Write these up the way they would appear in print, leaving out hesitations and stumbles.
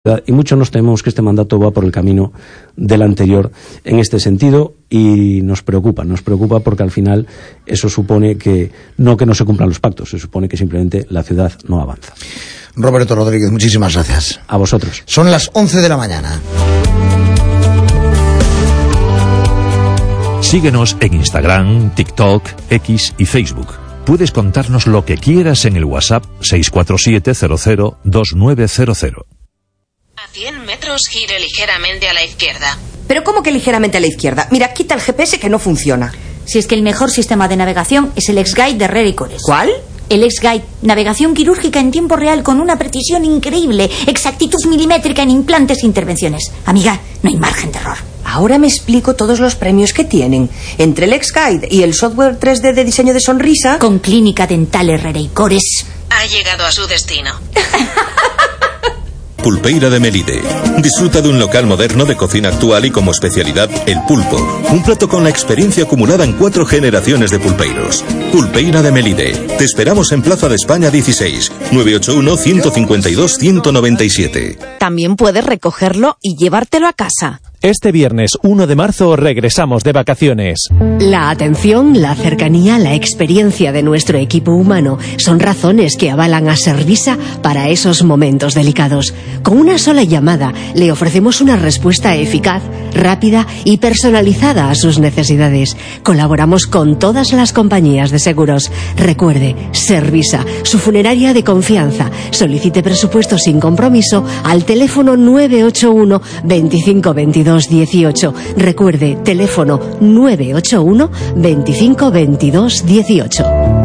y mucho nos tememos que este mandato va por el camino del anterior en este sentido, y nos preocupa porque al final eso supone que no se cumplan los pactos, se supone que simplemente la ciudad no avanza. Roberto Rodríguez, muchísimas gracias. A vosotros. Son las 11 de la mañana. Síguenos en Instagram, TikTok, X y Facebook. Puedes contarnos lo que quieras en el WhatsApp 647-002900. A 100 metros gire ligeramente a la izquierda. ¿Pero cómo que ligeramente a la izquierda? Mira, quita el GPS que no funciona. Si es que el mejor sistema de navegación es el X-Guide de Herrera y Cores. ¿Cuál? El X-Guide, navegación quirúrgica en tiempo real con una precisión increíble, exactitud milimétrica en implantes e intervenciones. Amiga, no hay margen de error. Ahora me explico todos los premios que tienen. Entre el X-Guide y el software 3D de diseño de sonrisa... Con Clínica Dental Herrera y Cores. Ha llegado a su destino. Pulpeira de Melide. Disfruta de un local moderno de cocina actual y como especialidad el pulpo. Un plato con la experiencia acumulada en 4 generaciones de pulpeiros. Pulpeira de Melide. Te esperamos en Plaza de España 16, 981-152-197. También puedes recogerlo y llevártelo a casa. Este viernes 1 de marzo regresamos de vacaciones. La atención, la cercanía, la experiencia de nuestro equipo humano son razones que avalan a Servisa para esos momentos delicados. Con una sola llamada le ofrecemos una respuesta eficaz, rápida y personalizada a sus necesidades. Colaboramos con todas las compañías de seguros. Recuerde, Servisa, su funeraria de confianza. Solicite presupuesto sin compromiso al teléfono 981 25 22 18. Recuerde, teléfono 981 25 22 18.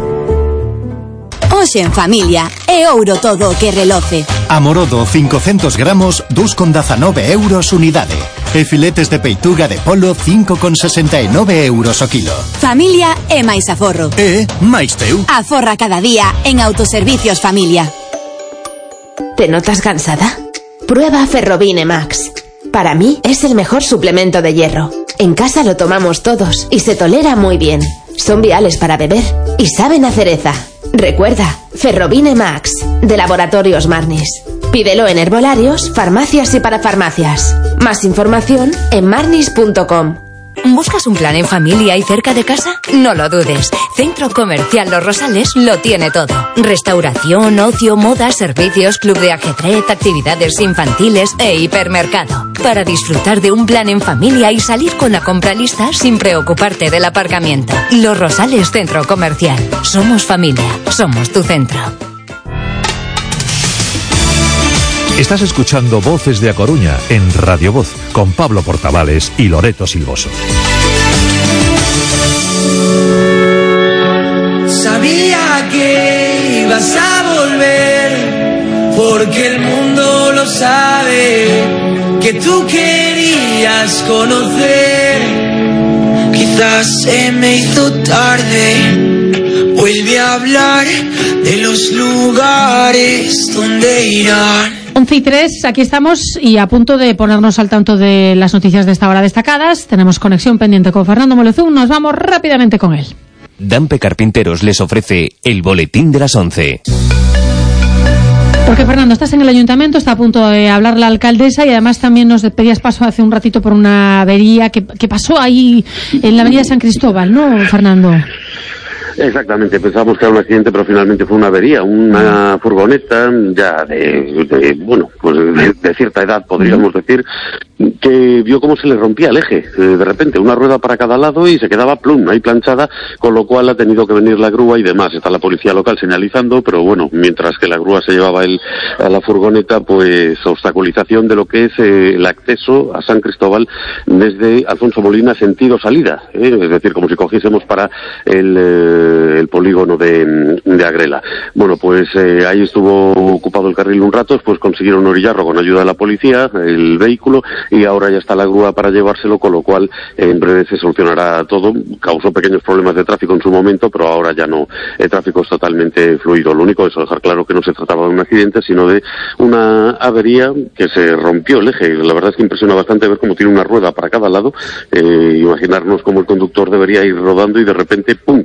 Hoxe en familia é ouro todo o que reloce. Amorodo 500 gramos 2,19 euros unidade. E filetes de peituga de polo 5,69 euros o kilo. Familia é máis aforro. E máis teu. Aforra cada día en Autoservicios Familia. ¿Te notas cansada? Prueba Ferrobine Max. Para mí es el mejor suplemento de hierro. En casa lo tomamos todos y se tolera muy bien. Son viales para beber y saben a cereza. Recuerda, Ferrobine Max, de Laboratorios Marnis. Pídelo en herbolarios, farmacias y parafarmacias. Más información en marnis.com. ¿Buscas un plan en familia y cerca de casa? No lo dudes. Centro Comercial Los Rosales lo tiene todo. Restauración, ocio, moda, servicios, club de ajedrez, actividades infantiles e hipermercado. Para disfrutar de un plan en familia y salir con la compra lista sin preocuparte del aparcamiento. Los Rosales Centro Comercial. Somos familia. Somos tu centro. Estás escuchando Voces de A Coruña en Radio Voz con Pablo Portavales y Loreto Silvoso. Sabía que ibas a volver porque el mundo lo sabe, que tú querías conocer. Quizás se me hizo tarde. Vuelve a hablar de los lugares donde irán. 11:03, aquí estamos y a punto de ponernos al tanto de las noticias de esta hora destacadas. Tenemos conexión pendiente con Fernando Molezún, nos vamos rápidamente con él. Dampe Carpinteros les ofrece el boletín de las 11. Porque Fernando, estás en el ayuntamiento, está a punto de hablar la alcaldesa y además también nos pedías paso hace un ratito por una avería que pasó ahí en la avenida San Cristóbal, ¿no, Fernando? Exactamente, pensábamos que era un accidente, pero finalmente fue una avería, una furgoneta ya de cierta edad, podríamos decir, que vio cómo se le rompía el eje, de repente, una rueda para cada lado y se quedaba plum, ahí planchada, con lo cual ha tenido que venir la grúa y demás. Está la policía local señalizando, pero bueno, mientras que la grúa se llevaba a la furgoneta, pues obstaculización de lo que es el acceso a San Cristóbal desde Alfonso Molina sentido salida, es decir, como si cogiésemos para el polígono de Agrela. Bueno, pues ahí estuvo ocupado el carril un rato, después consiguieron orillarlo con ayuda de la policía, el vehículo, y ahora ya está la grúa para llevárselo, con lo cual en breve se solucionará todo. Causó pequeños problemas de tráfico en su momento, pero ahora ya no, el tráfico es totalmente fluido. Lo único es dejar claro que no se trataba de un accidente, sino de una avería que se rompió el eje. La verdad es que impresiona bastante ver cómo tiene una rueda para cada lado, imaginarnos cómo el conductor debería ir rodando y de repente, ¡pum!, que se le cayese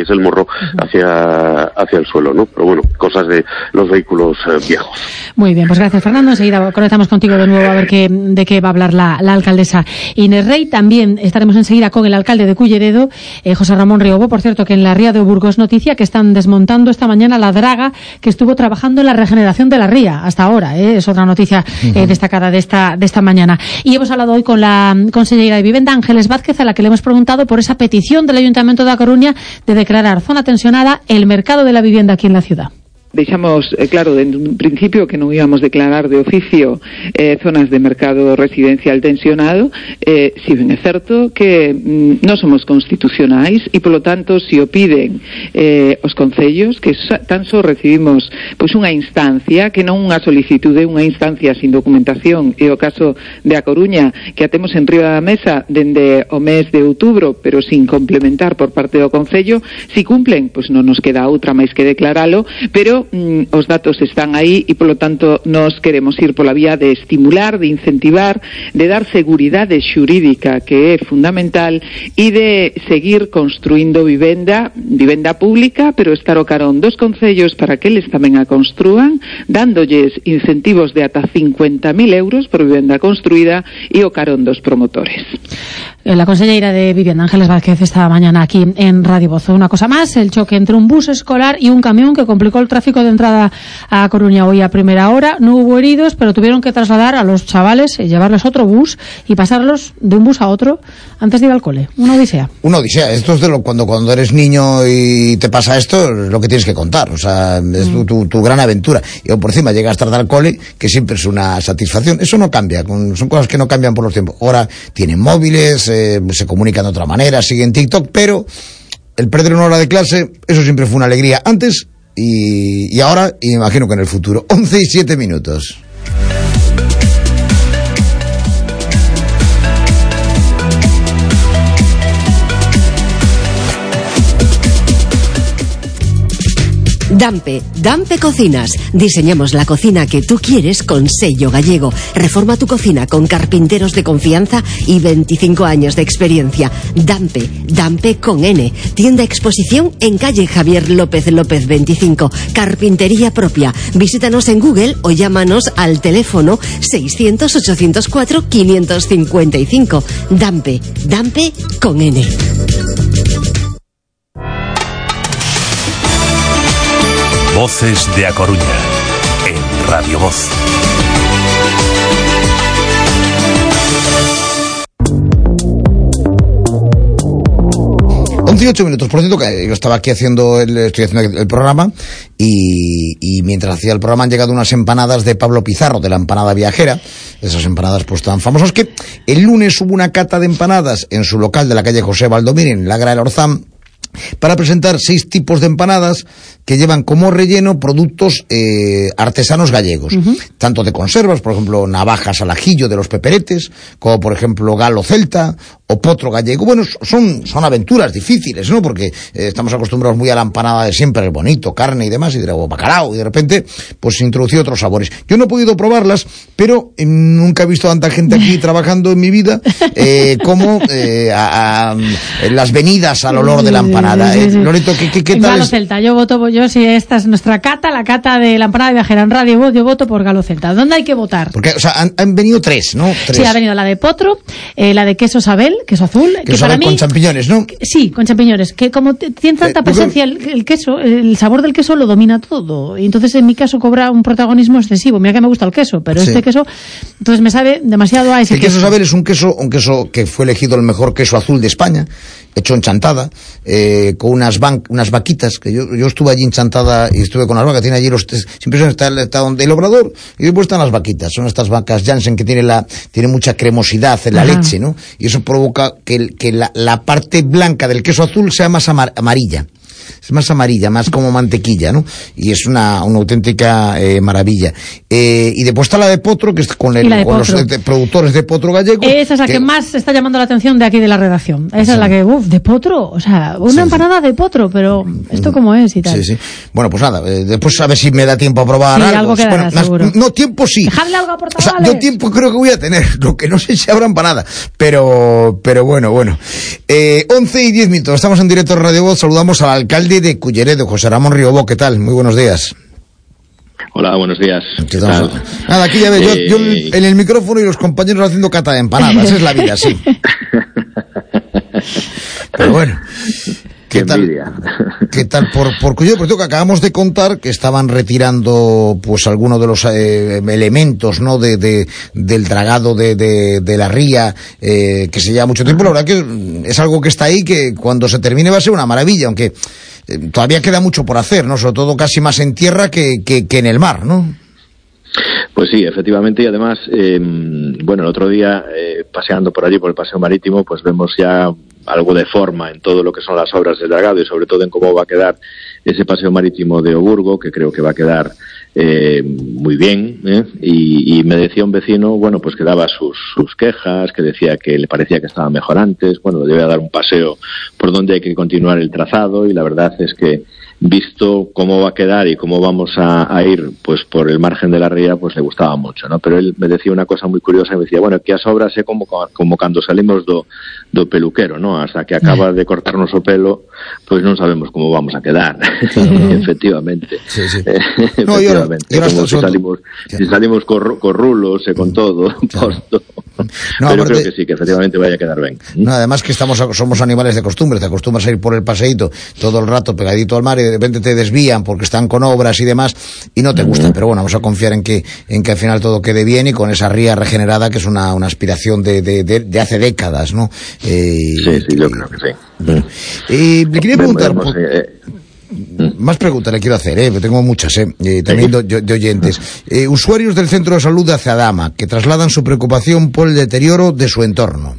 es el morro hacia el suelo, ¿no? Pero bueno, cosas de los vehículos viejos. Muy bien, pues gracias, Fernando. Enseguida conectamos contigo de nuevo a ver de qué va a hablar la alcaldesa Inés Rey. También estaremos enseguida con el alcalde de Culleredo, José Ramón Riobó. Por cierto, que en la ría de Burgos es noticia que están desmontando esta mañana la draga que estuvo trabajando en la regeneración de la ría hasta ahora. Es otra noticia destacada de esta mañana. Y hemos hablado hoy con la consellera de Vivienda, Ángeles Vázquez, a la que le hemos preguntado por esa petición del Ayuntamiento de A Coruña de declarar zona tensionada el mercado de la vivienda aquí en la ciudad. Deixamos claro dende un principio que non íbamos declarar de oficio zonas de mercado residencial tensionado, si ben é certo que non somos constitucionais e polo tanto se o piden os concellos, que tan só recibimos pois unha instancia, que non unha solicitude, unha instancia sin documentación, e o caso de A Coruña que a temos en riba da mesa dende o mes de outubro, pero sin complementar por parte do concello, si cumplen, pois non nos queda outra máis que declaralo, pero os datos están aí e polo tanto nos queremos ir pola vía de estimular, de incentivar, de dar seguridade xurídica, que é fundamental, e de seguir construindo vivenda pública, pero estar o carón dos concellos para que eles tamén a construan, dándolles incentivos de ata 50.000 euros por vivenda construída e o carón dos promotores. La consellera de Vivienda, Ángeles Vázquez, esta mañana aquí en Radio Voz. Una cosa más, el choque entre un bus escolar y un camión que complicó el tráfico de entrada a Coruña hoy a primera hora. No hubo heridos, pero tuvieron que trasladar a los chavales, llevarles otro bus y pasarlos de un bus a otro antes de ir al cole. Una odisea. Una odisea. Esto es de cuando eres niño y te pasa esto, es lo que tienes que contar. O sea, es tu gran aventura. Y por encima llegas tarde al cole, que siempre es una satisfacción. Eso no cambia, son cosas que no cambian por los tiempos. Ahora tienen móviles, se comunican de otra manera, siguen TikTok, pero el perder una hora de clase, eso siempre fue una alegría antes y ahora, y me imagino que en el futuro. 11:07. Dampe Cocinas. Diseñamos la cocina que tú quieres con sello gallego. Reforma tu cocina con carpinteros de confianza y 25 años de experiencia. Dampe con N. Tienda exposición en calle Javier López 25. Carpintería propia. Visítanos en Google o llámanos al teléfono 600-804-555. Dampe con N. Voces de A Coruña, en Radio Voz. Once y 8 minutos. Por cierto, que yo estaba aquí estoy haciendo el programa y mientras hacía el programa han llegado unas empanadas de Pablo Pizarro, de la empanada viajera. Esas empanadas pues tan famosas que el lunes hubo una cata de empanadas en su local de la calle José Baldomir, en Lagra del Orzán, para presentar 6 tipos de empanadas que llevan como relleno productos artesanos gallegos, tanto de conservas, por ejemplo, navajas al ajillo de los peperetes, como por ejemplo galo celta o potro gallego. Bueno, son aventuras difíciles, ¿no? Porque estamos acostumbrados muy a la empanada de siempre, el bonito, carne y demás, y de bacalao, y de repente pues se introdució otros sabores. Yo no he podido probarlas, pero nunca he visto tanta gente aquí trabajando en mi vida como las venidas al olor de la empanada. Loreto, ¿qué tal Galo Celta, yo voto, si esta es nuestra cata, la cata de la empanada viajera en Radio Voz, yo voto por Galo Celta. ¿Dónde hay que votar? Porque, o sea, han venido 3, ¿no? 3. Sí, ha venido la de potro, la de queso Sabel, queso azul, que para mí, con champiñones, ¿no? Sí, con champiñones, que como tiene tanta presencia el queso, el sabor del queso lo domina todo, y entonces en mi caso cobra un protagonismo excesivo. Mira que me gusta el queso, pero este queso, entonces me sabe demasiado a ese queso. El queso Sabel es un queso que fue elegido el mejor queso azul de España, hecho en Chantada, con unas vaquitas, que yo estuve allí en Chantada y estuve con las vacas, tiene allí siempre está donde el obrador, y después están las vaquitas, son estas vacas Janssen que tiene mucha cremosidad en la leche, ¿no? Y eso provoca que la parte blanca del queso azul sea más amarilla. es más amarilla, más como mantequilla, ¿no? Y es una auténtica maravilla. Y después está la de potro, que es con los productores de potro gallego. Esa es la que más está llamando la atención de aquí de la redacción. Esa es la que, de potro, o sea, una empanada de potro, pero ¿esto cómo es y tal? Sí. Bueno, pues nada, después a ver si me da tiempo a probar algo. Quedará, bueno, no, tiempo sí. Dejadle algo a Portavales. O sea, yo tiempo creo que voy a tener, lo que no sé si habrá empanada, pero bueno. 11:10, estamos en directo en Radio Voz, saludamos al alcalde de Culleredo, José Ramón Riobó. ¿Qué tal? Muy buenos días. Hola, buenos días. ¿Qué tal? Nada, aquí ya ves, yo en el micrófono y los compañeros haciendo cata de empanadas, esa es la vida, sí. Pero bueno. ¿Qué tal por Culleredo? Porque acabamos de contar que estaban retirando pues algunos de los elementos, ¿no? del dragado de la ría, que se lleva mucho tiempo. La verdad que es algo que está ahí, que cuando se termine va a ser una maravilla, aunque todavía queda mucho por hacer, ¿no? Sobre todo casi más en tierra que en el mar, ¿no? Pues sí, efectivamente, y además, el otro día, paseando por allí, por el paseo marítimo, pues vemos ya algo de forma en todo lo que son las obras del dragado y sobre todo en cómo va a quedar ese paseo marítimo de Oburgo, que creo que va a quedar muy bien, y me decía un vecino, bueno, pues que daba sus quejas, que decía que le parecía que estaba mejor antes, bueno, le voy a dar un paseo por donde hay que continuar el trazado, y la verdad es que visto cómo va a quedar y cómo vamos a ir pues por el margen de la ría, pues le gustaba mucho, ¿no? Pero él me decía una cosa muy curiosa, me decía, bueno, que as obras é como cando salimos do peluquero, ¿no? Hasta que acaba de cortarnos o pelo, pues non sabemos como vamos a quedar. Efectivamente. Sí. Efectivamente. Como si salimos con rulos e con todo posto. No, pero creo que sí, que efectivamente vaya a quedar bien. No, además que somos animales de costumbre, te acostumbras a ir por el paseíto todo el rato pegadito al mar y de repente te desvían porque están con obras y demás y no te gusta, pero bueno, vamos a confiar en que al final todo quede bien y con esa ría regenerada que es una aspiración de hace décadas, ¿no? Sí, yo creo que sí. Bueno. Le quería preguntar más preguntas le quiero hacer, tengo muchas, también de oyentes. Usuarios del centro de salud de Aceadama que trasladan su preocupación por el deterioro de su entorno.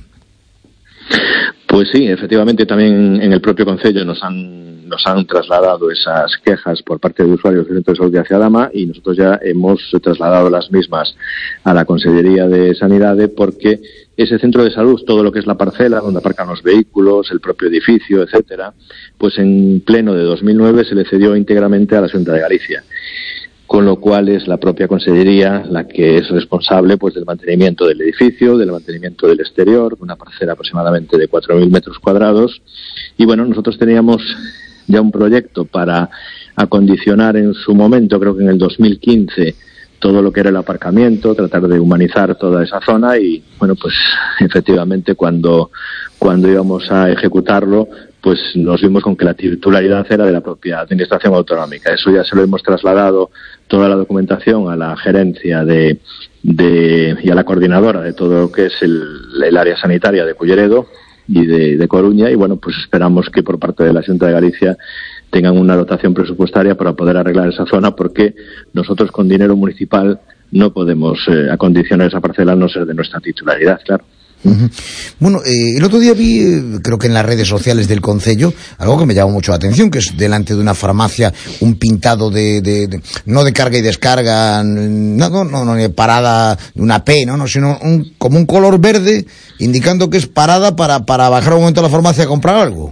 Pues sí, efectivamente también en el propio concello nos han trasladado esas quejas por parte de usuarios del centro de salud de Aceadama y nosotros ya hemos trasladado las mismas a la Consellería de Sanidade porque ese centro de salud, todo lo que es la parcela donde aparcan los vehículos, el propio edificio, etcétera, pues en pleno de 2009 se le cedió íntegramente a la Xunta de Galicia. Con lo cual es la propia Consellería la que es responsable pues del mantenimiento del edificio, del mantenimiento del exterior, de una parcela aproximadamente de 4.000 metros cuadrados. Y bueno, nosotros teníamos ya un proyecto para acondicionar en su momento, creo que en el 2015, todo lo que era el aparcamiento, tratar de humanizar toda esa zona y bueno, pues efectivamente cuando íbamos a ejecutarlo, pues nos vimos con que la titularidad era de la propia Administración Autonómica. Eso ya se lo hemos trasladado toda la documentación a la gerencia y a la coordinadora de todo lo que es el área sanitaria de Culleredo y de Coruña y bueno, pues esperamos que por parte de la Xunta de Galicia tengan una dotación presupuestaria para poder arreglar esa zona porque nosotros con dinero municipal no podemos acondicionar esa parcela a no ser de nuestra titularidad, claro. Uh-huh. Bueno, el otro día vi, creo que en las redes sociales del concello, algo que me llamó mucho la atención, que es delante de una farmacia un pintado no de carga y descarga, no ni parada, una P, no, sino como un color verde, indicando que es parada para bajar un momento a la farmacia a comprar algo.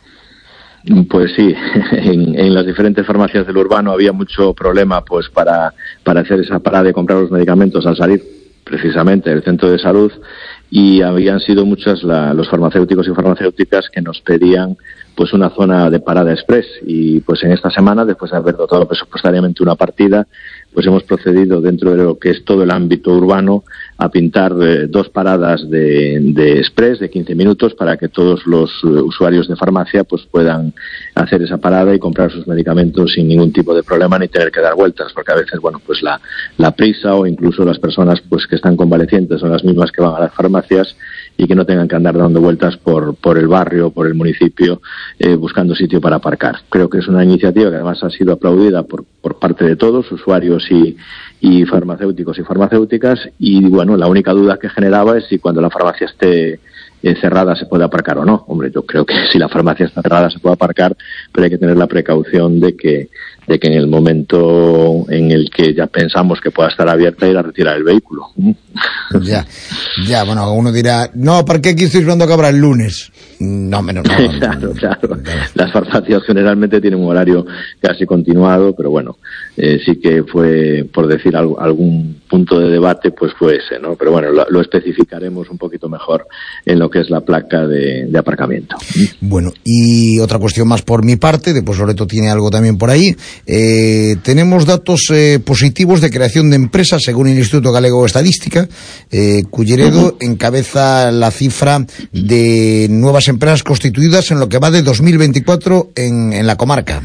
Pues sí, en las diferentes farmacias del urbano había mucho problema pues para hacer esa parada de comprar los medicamentos al salir precisamente del centro de salud y habían sido muchos los farmacéuticos y farmacéuticas que nos pedían pues una zona de parada express y pues en esta semana, después de haber dotado presupuestariamente una partida, pues hemos procedido dentro de lo que es todo el ámbito urbano a pintar 2 paradas de express de 15 minutos para que todos los usuarios de farmacia pues puedan hacer esa parada y comprar sus medicamentos sin ningún tipo de problema ni tener que dar vueltas, porque a veces bueno pues la prisa o incluso las personas pues que están convalecientes son las mismas que van a las farmacias y que no tengan que andar dando vueltas por el barrio, por el municipio, buscando sitio para aparcar. Creo que es una iniciativa que además ha sido aplaudida por parte de todos, usuarios y farmacéuticos y farmacéuticas, y bueno, la única duda que generaba es si cuando la farmacia esté cerrada se puede aparcar o no. Hombre, yo creo que si la farmacia está cerrada se puede aparcar, pero hay que tener la precaución de que en el momento en el que ya pensamos que pueda estar abierta, ir a retirar el vehículo. Ya, bueno, uno dirá, no, ¿para qué aquí estoy esperando que abra el lunes? No, menos no. Claro. Las farmacias generalmente tienen un horario casi continuado, pero bueno, sí que fue, por decir algún punto de debate, pues fue ese, ¿no? Pero bueno, lo especificaremos un poquito mejor en lo que es la placa de aparcamiento. Bueno, y otra cuestión más por mi parte, después Loreto tiene algo también por ahí. Tenemos datos positivos de creación de empresas según el Instituto Galego de Estadística. Culleredo encabeza la cifra de nuevas empresas constituidas en lo que va de 2024 en la comarca.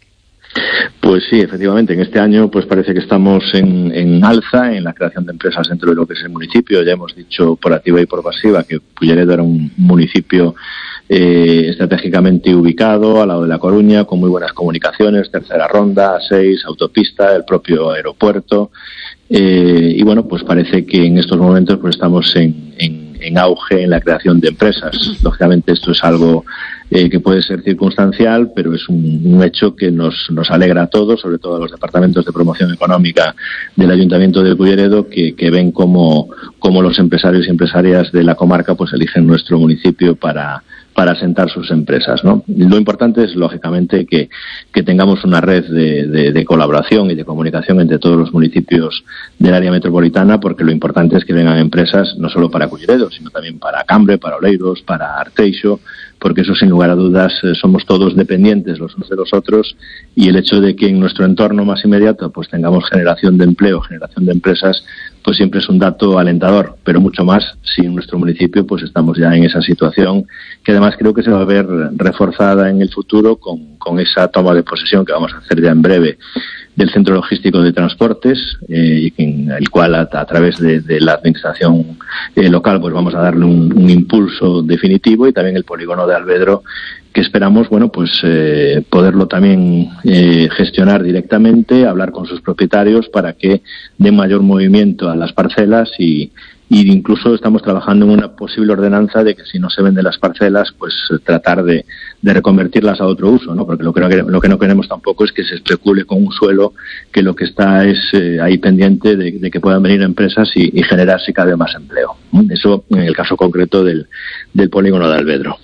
Pues sí, efectivamente, en este año pues parece que estamos en alza en la creación de empresas dentro de lo que es el municipio. Ya hemos dicho por activa y por pasiva que Culleredo era un municipio estratégicamente ubicado al lado de La Coruña, con muy buenas comunicaciones, tercera ronda, A6, autopista, el propio aeropuerto, y bueno, pues parece que en estos momentos pues estamos en auge en la creación de empresas. Lógicamente esto es algo que puede ser circunstancial, pero es un hecho que nos alegra a todos, sobre todo a los departamentos de promoción económica del Ayuntamiento de Culleredo, que ven cómo los empresarios y empresarias de la comarca pues eligen nuestro municipio para asentar sus empresas, ¿no? Lo importante es, lógicamente, que tengamos una red de colaboración y de comunicación entre todos los municipios del área metropolitana, porque lo importante es que vengan empresas no solo para Culleredo, sino también para Cambre, para Oleiros, para Arteixo, porque eso, sin lugar a dudas, somos todos dependientes los unos de los otros, y el hecho de que en nuestro entorno más inmediato pues tengamos generación de empleo, generación de empresas, pues siempre es un dato alentador, pero mucho más si en nuestro municipio pues estamos ya en esa situación, que además creo que se va a ver reforzada en el futuro con esa toma de posesión que vamos a hacer ya en breve del Centro Logístico de Transportes, y en el cual a través de la administración local pues vamos a darle un impulso definitivo, y también el polígono de Alvedro, que esperamos, bueno, pues poderlo también gestionar directamente, hablar con sus propietarios para que den mayor movimiento a las parcelas, y incluso estamos trabajando en una posible ordenanza de que si no se venden las parcelas, pues tratar de reconvertirlas a otro uso, ¿no? Porque lo que no queremos tampoco es que se especule con un suelo que lo que está es ahí pendiente de que puedan venir empresas y generarse cada vez más empleo. Eso en el caso concreto del polígono de Alvedro.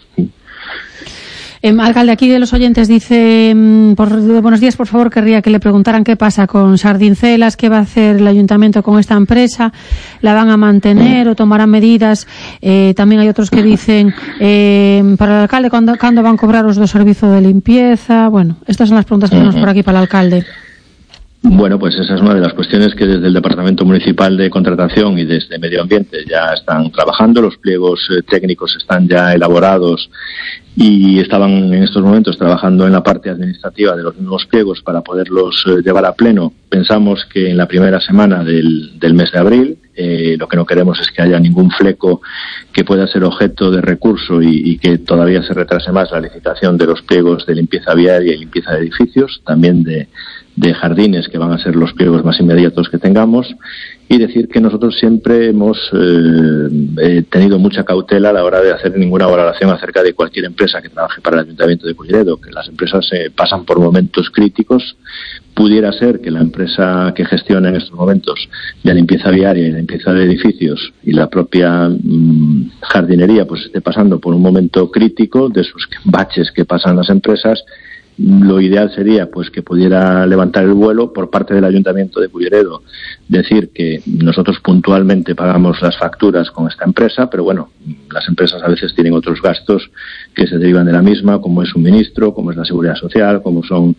Alcalde, aquí de los oyentes dice, buenos días, por favor, querría que le preguntaran qué pasa con Sardincelas, qué va a hacer el ayuntamiento con esta empresa, la van a mantener o tomarán medidas. También hay otros que dicen, para el alcalde, ¿cuándo van a cobrar los dos servicios de limpieza? Bueno, estas son las preguntas que tenemos por aquí para el alcalde. Bueno, pues esa es una de las cuestiones que desde el Departamento Municipal de Contratación y desde Medio Ambiente ya están trabajando. Los pliegos técnicos están ya elaborados y estaban en estos momentos trabajando en la parte administrativa de los nuevos pliegos para poderlos llevar a pleno. Pensamos que en la primera semana del mes de abril. Lo que no queremos es que haya ningún fleco que pueda ser objeto de recurso y que todavía se retrase más la licitación de los pliegos de limpieza viaria y limpieza de edificios, también de jardines, que van a ser los pliegos más inmediatos que tengamos, y decir que nosotros siempre hemos tenido mucha cautela a la hora de hacer ninguna valoración acerca de cualquier empresa que trabaje para el Ayuntamiento de Culleredo, que las empresas pasan por momentos críticos. Pudiera ser que la empresa que gestiona en estos momentos la limpieza viaria y la limpieza de edificios y la propia jardinería pues esté pasando por un momento crítico de esos baches que pasan las empresas. Lo ideal sería pues que pudiera levantar el vuelo por parte del Ayuntamiento de Culleredo, decir que nosotros puntualmente pagamos las facturas con esta empresa, pero bueno, las empresas a veces tienen otros gastos que se derivan de la misma, como es suministro, como es la seguridad social, como son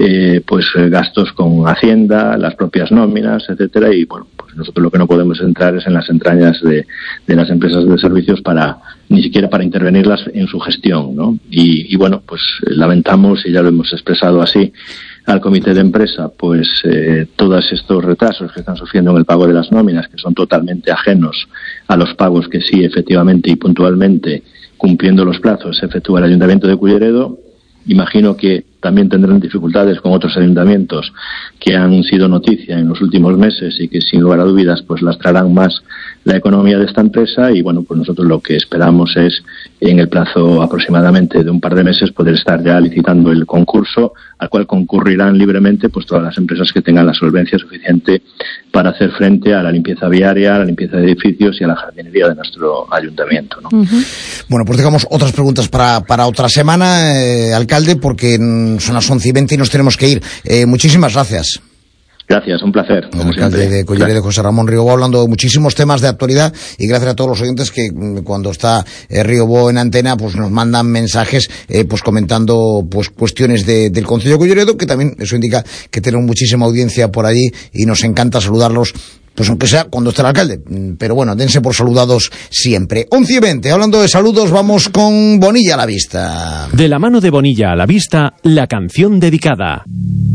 gastos con Hacienda, las propias nóminas, etcétera, y bueno, pues nosotros lo que no podemos entrar es en las entrañas de las empresas de servicios ni siquiera para intervenirlas en su gestión, ¿no? Y bueno, pues lamentamos, y ya lo hemos expresado así al comité de empresa, pues todos estos retrasos que están sufriendo en el pago de las nóminas, que son totalmente ajenos a los pagos que sí, efectivamente y puntualmente, cumpliendo los plazos, se efectúa el Ayuntamiento de Culleredo. Imagino que también tendrán dificultades con otros ayuntamientos que han sido noticia en los últimos meses y que sin lugar a dudas pues lastrarán más la economía de esta empresa. Y bueno, pues nosotros lo que esperamos es en el plazo aproximadamente de un par de meses poder estar ya licitando el concurso al cual concurrirán libremente pues todas las empresas que tengan la solvencia suficiente para hacer frente a la limpieza viaria, a la limpieza de edificios y a la jardinería de nuestro ayuntamiento, ¿no? Bueno, pues dejamos otras preguntas para otra semana, alcalde, porque son las 11:20 y nos tenemos que ir. Muchísimas gracias. Gracias, un placer. El alcalde de Culleredo, José Ramón Riobó, hablando de muchísimos temas de actualidad, y gracias a todos los oyentes que cuando está Riobó en antena pues nos mandan mensajes pues comentando pues cuestiones del concello de Culleredo, que también eso indica que tenemos muchísima audiencia por allí y nos encanta saludarlos, pues aunque sea cuando esté el alcalde, pero bueno, dense por saludados siempre. 11:20, hablando de saludos, vamos con Bonilla a la vista. De la mano de Bonilla a la vista, la canción dedicada.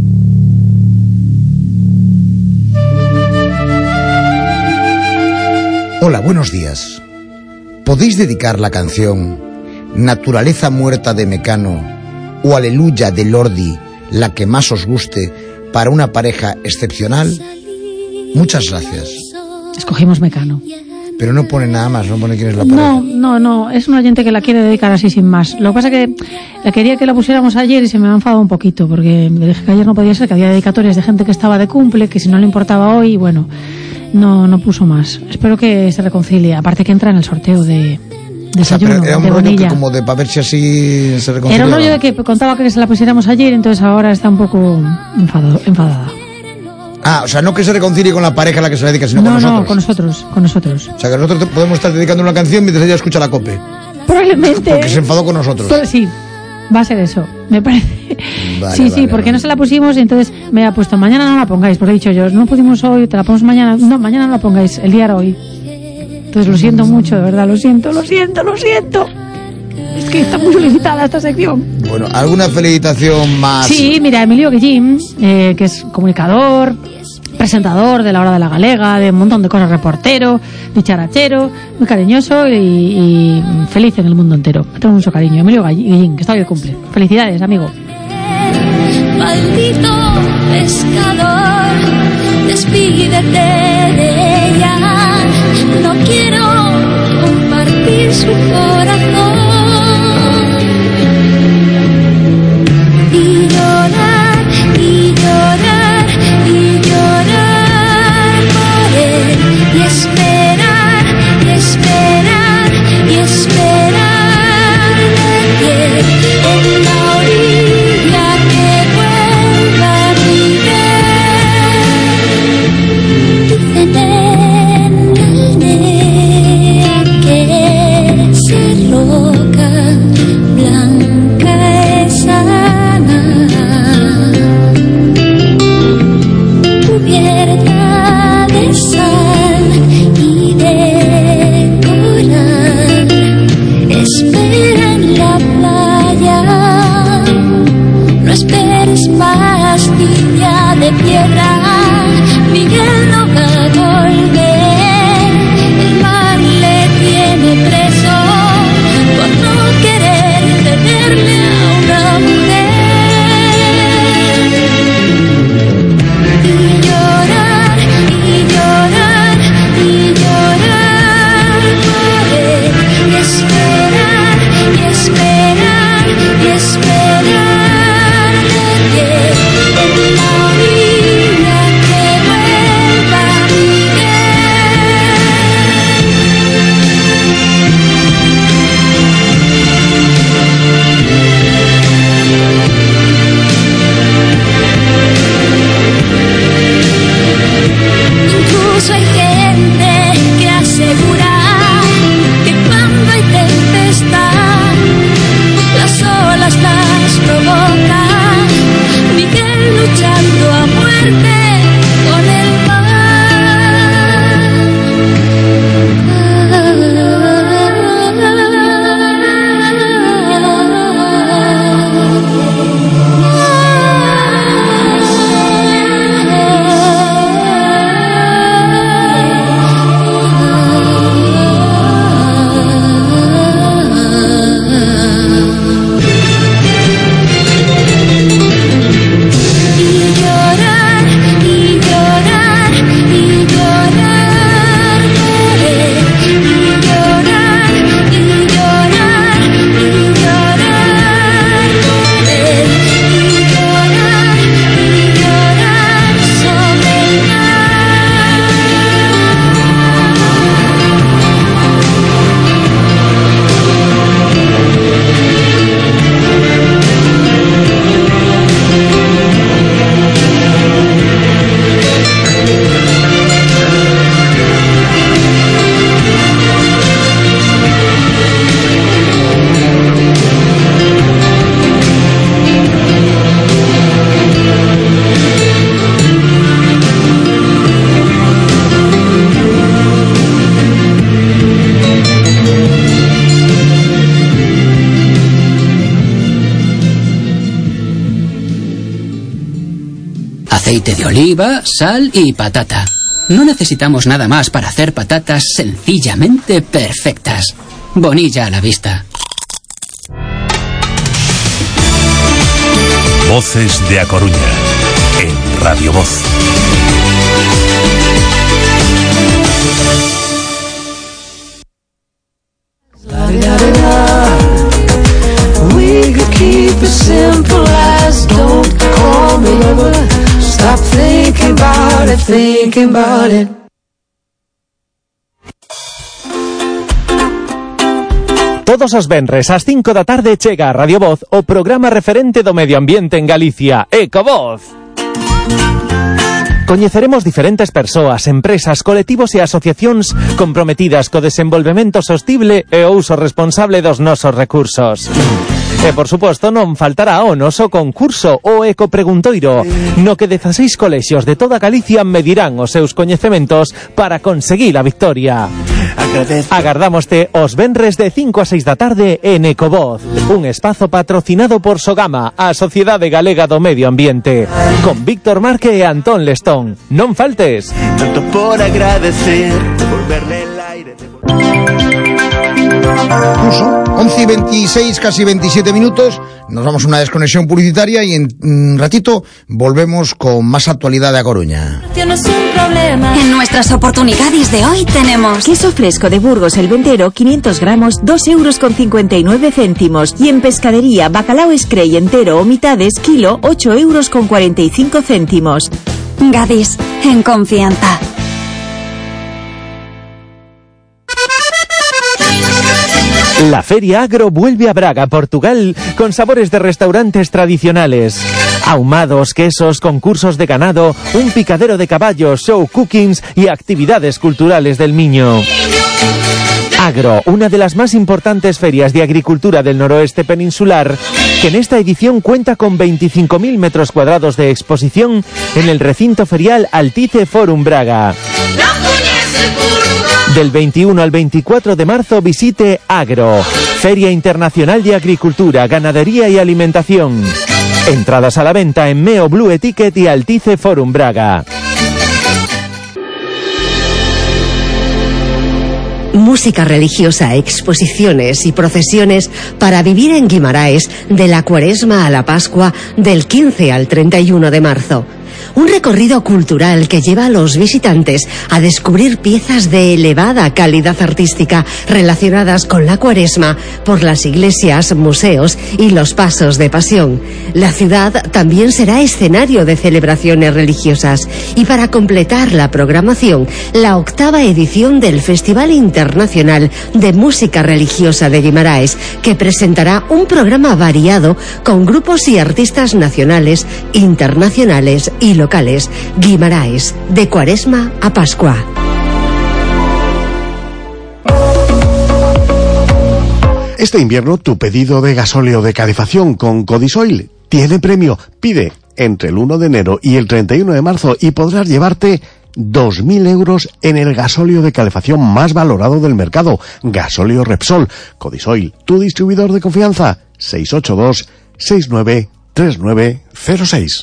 Hola, buenos días. ¿Podéis dedicar la canción Naturaleza muerta de Mecano o Aleluya de Lordi, la que más os guste, para una pareja excepcional? Muchas gracias. Escogimos Mecano. Pero no pone nada más, no pone quién es la pareja. No, es un oyente que la quiere dedicar así sin más. Lo que pasa que la quería que la pusiéramos ayer y se me ha enfadado un poquito, porque me dije que ayer no podía ser, que había dedicatorias de gente que estaba de cumple, que si no le importaba hoy, y bueno, no puso más. Espero que se reconcilie, aparte que entra en el sorteo de desayuno, era un de rollo Bonilla. que como de para ver si así se reconcilia. Era un rollo de que contaba que se la pusiéramos ayer, entonces ahora está un poco enfadada. Ah, o sea, no que se reconcilie con la pareja a la que se la dedica, sino con nosotros. No, con nosotros. O sea, que nosotros podemos estar dedicando una canción mientras ella escucha la COPE. Probablemente. Porque se enfadó con nosotros. Sí, va a ser eso, me parece. Vale, porque no se la pusimos y entonces me ha puesto, mañana no la pongáis, porque he dicho yo, no pudimos hoy, te la ponemos mañana. No, mañana no la pongáis, el día era hoy. Entonces lo siento mucho, de verdad, lo siento. Es que está muy solicitada esta sección. Bueno, ¿alguna felicitación más? Sí, mira, Emilio Guillín, que es comunicador, presentador de La Hora de la Galega, de un montón de cosas, reportero, dicharachero, muy cariñoso y feliz en el mundo entero. Me tengo mucho cariño. Emilio Guillín, que está hoy de cumple. Felicidades, amigo. Maldito pescador, despídete de ella. No quiero compartir su corazón. Y llorar, y llorar, y llorar por él. Y esperar, y esperar, y esperar de él en la orilla que vuelva a mi ver. Dicen en el aceite de oliva, sal y patata. No necesitamos nada más para hacer patatas sencillamente perfectas. Bonilla a la vista. Voces de A Coruña, en Radio Voz. We could keep it simple as don't call me lover. Stop thinking about it, thinking about it. Todos os venres ás 5 da tarde chega a Radio Voz o programa referente do medio ambiente en Galicia, Ecovoz. Coñeceremos diferentes persoas, empresas, colectivos e asociacións comprometidas co desenvolvemento sostible e o uso responsable dos nosos recursos. E, por suposto, non faltará o noso concurso, o Ecopreguntoiro, no que 16 colexios de toda Galicia medirán os seus coñecementos para conseguir a victoria. Agardámoste os venres de 5 a 6 da tarde en Ecovoz, un espazo patrocinado por Sogama, a Sociedade Galega do Medio Ambiente, con Víctor Marque e Antón Lestón. Non faltes. Tanto por agradecer, devolverle el aire. 11:26, casi 27 minutos. Nos vamos a una desconexión publicitaria y en un ratito volvemos con más actualidad de A Coruña. En nuestras oportunidades de hoy tenemos queso fresco de Burgos El Ventero, 500 gramos, 2,59 €. Y en pescadería, bacalao Screy entero o mitades, kilo, 8,45 €. Gadis, en confianza. La Feria Agro vuelve a Braga, Portugal, con sabores de restaurantes tradicionales. Ahumados, quesos, concursos de ganado, un picadero de caballos, show cookings y actividades culturales del Miño. Agro, una de las más importantes ferias de agricultura del noroeste peninsular, que en esta edición cuenta con 25.000 metros cuadrados de exposición en el recinto ferial Altice Forum Braga. Del 21 al 24 de marzo visite Agro, Feria Internacional de Agricultura, Ganadería y Alimentación. Entradas a la venta en Meo Blue Etiquet y Altice Forum Braga. Música religiosa, exposiciones y procesiones para vivir en Guimaraes de la Cuaresma a la Pascua del 15 al 31 de marzo. Un recorrido cultural que lleva a los visitantes a descubrir piezas de elevada calidad artística relacionadas con la Cuaresma por las iglesias, museos y los pasos de pasión. La ciudad también será escenario de celebraciones religiosas y para completar la programación, la 8ª edición del Festival Internacional de Música Religiosa de Guimaraes, que presentará un programa variado con grupos y artistas nacionales, internacionales y locales. Guimaraes, de Cuaresma a Pascua. Este invierno tu pedido de gasóleo de calefacción con Codisoil tiene premio. Pide entre el 1 de enero y el 31 de marzo y podrás llevarte 2.000 euros en el gasóleo de calefacción más valorado del mercado. Gasóleo Repsol. Codisoil, tu distribuidor de confianza. 682 69 3906.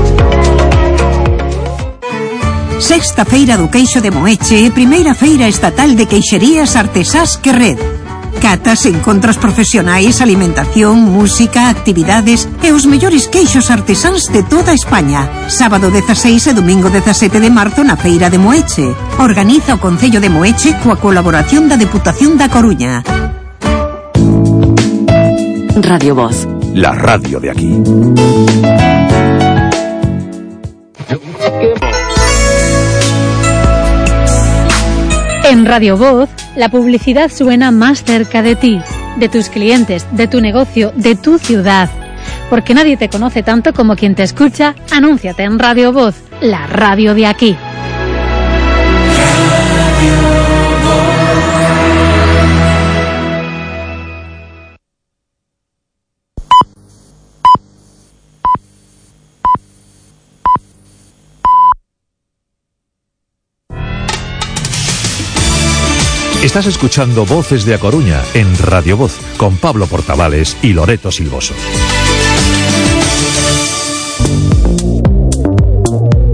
Sexta Feira do Queixo de Moeche e primeira feira estatal de queixerías artesás que red. Catas, encontros profesionais, alimentación, música, actividades e os mellores queixos artesáns de toda España. Sábado 16 e domingo 17 de marzo na Feira de Moeche. Organiza o Concello de Moeche coa colaboración da Deputación da Coruña. Radio Voz. La radio de aquí. En Radio Voz, la publicidad suena más cerca de ti, de tus clientes, de tu negocio, de tu ciudad. Porque nadie te conoce tanto como quien te escucha. Anúnciate en Radio Voz, la radio de aquí. Estás escuchando Voces de A Coruña en Radio Voz con Pablo Portavales y Loreto Silvoso.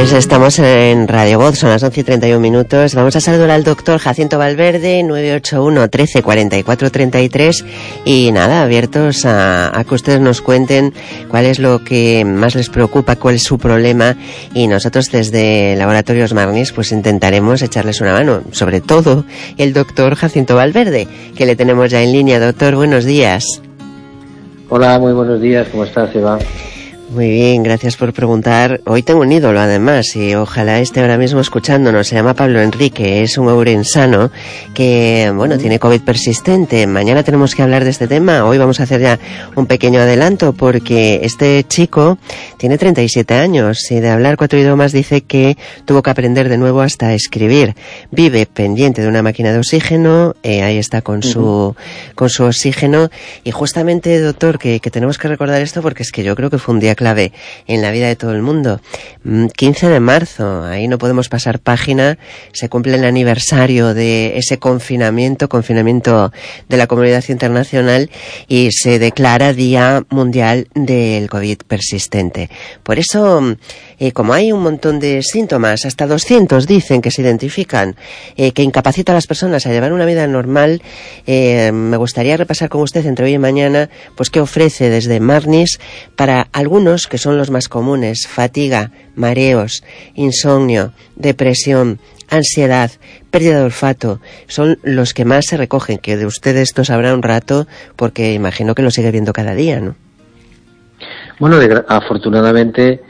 Pues estamos en Radio Voz, son las 11:31. Vamos a saludar al doctor Jacinto Valverde, 981 13 44 33. Y nada, abiertos a que ustedes nos cuenten cuál es lo que más les preocupa, cuál es su problema. Y nosotros desde Laboratorios Marnis pues intentaremos echarles una mano. Sobre todo el doctor Jacinto Valverde, que le tenemos ya en línea. Doctor, buenos días. Hola, muy buenos días. ¿Cómo estás, Eva? Muy bien, gracias por preguntar. Hoy tengo un ídolo, además, y ojalá esté ahora mismo escuchándonos. Se llama Pablo Enrique, es un ourensano que, bueno, tiene COVID persistente. Mañana tenemos que hablar de este tema. Hoy vamos a hacer ya un pequeño adelanto porque este chico tiene 37 años y de hablar 4 idiomas dice que tuvo que aprender de nuevo hasta escribir. Vive pendiente de una máquina de oxígeno, ahí está con su oxígeno. Y justamente, doctor, que tenemos que recordar esto porque es que yo creo que fue un día clave en la vida de todo el mundo. 15 de marzo, ahí no podemos pasar página, se cumple el aniversario de ese confinamiento de la comunidad internacional y se declara Día Mundial del COVID persistente. Por eso, como hay un montón de síntomas, hasta 200 dicen que se identifican, que incapacita a las personas a llevar una vida normal, me gustaría repasar con usted entre hoy y mañana, pues qué ofrece desde Marnis para algunos que son los más comunes: fatiga, mareos, insomnio, depresión, ansiedad, pérdida de olfato. Son los que más se recogen, que de usted esto sabrá un rato porque imagino que lo sigue viendo cada día, ¿no? Bueno, afortunadamente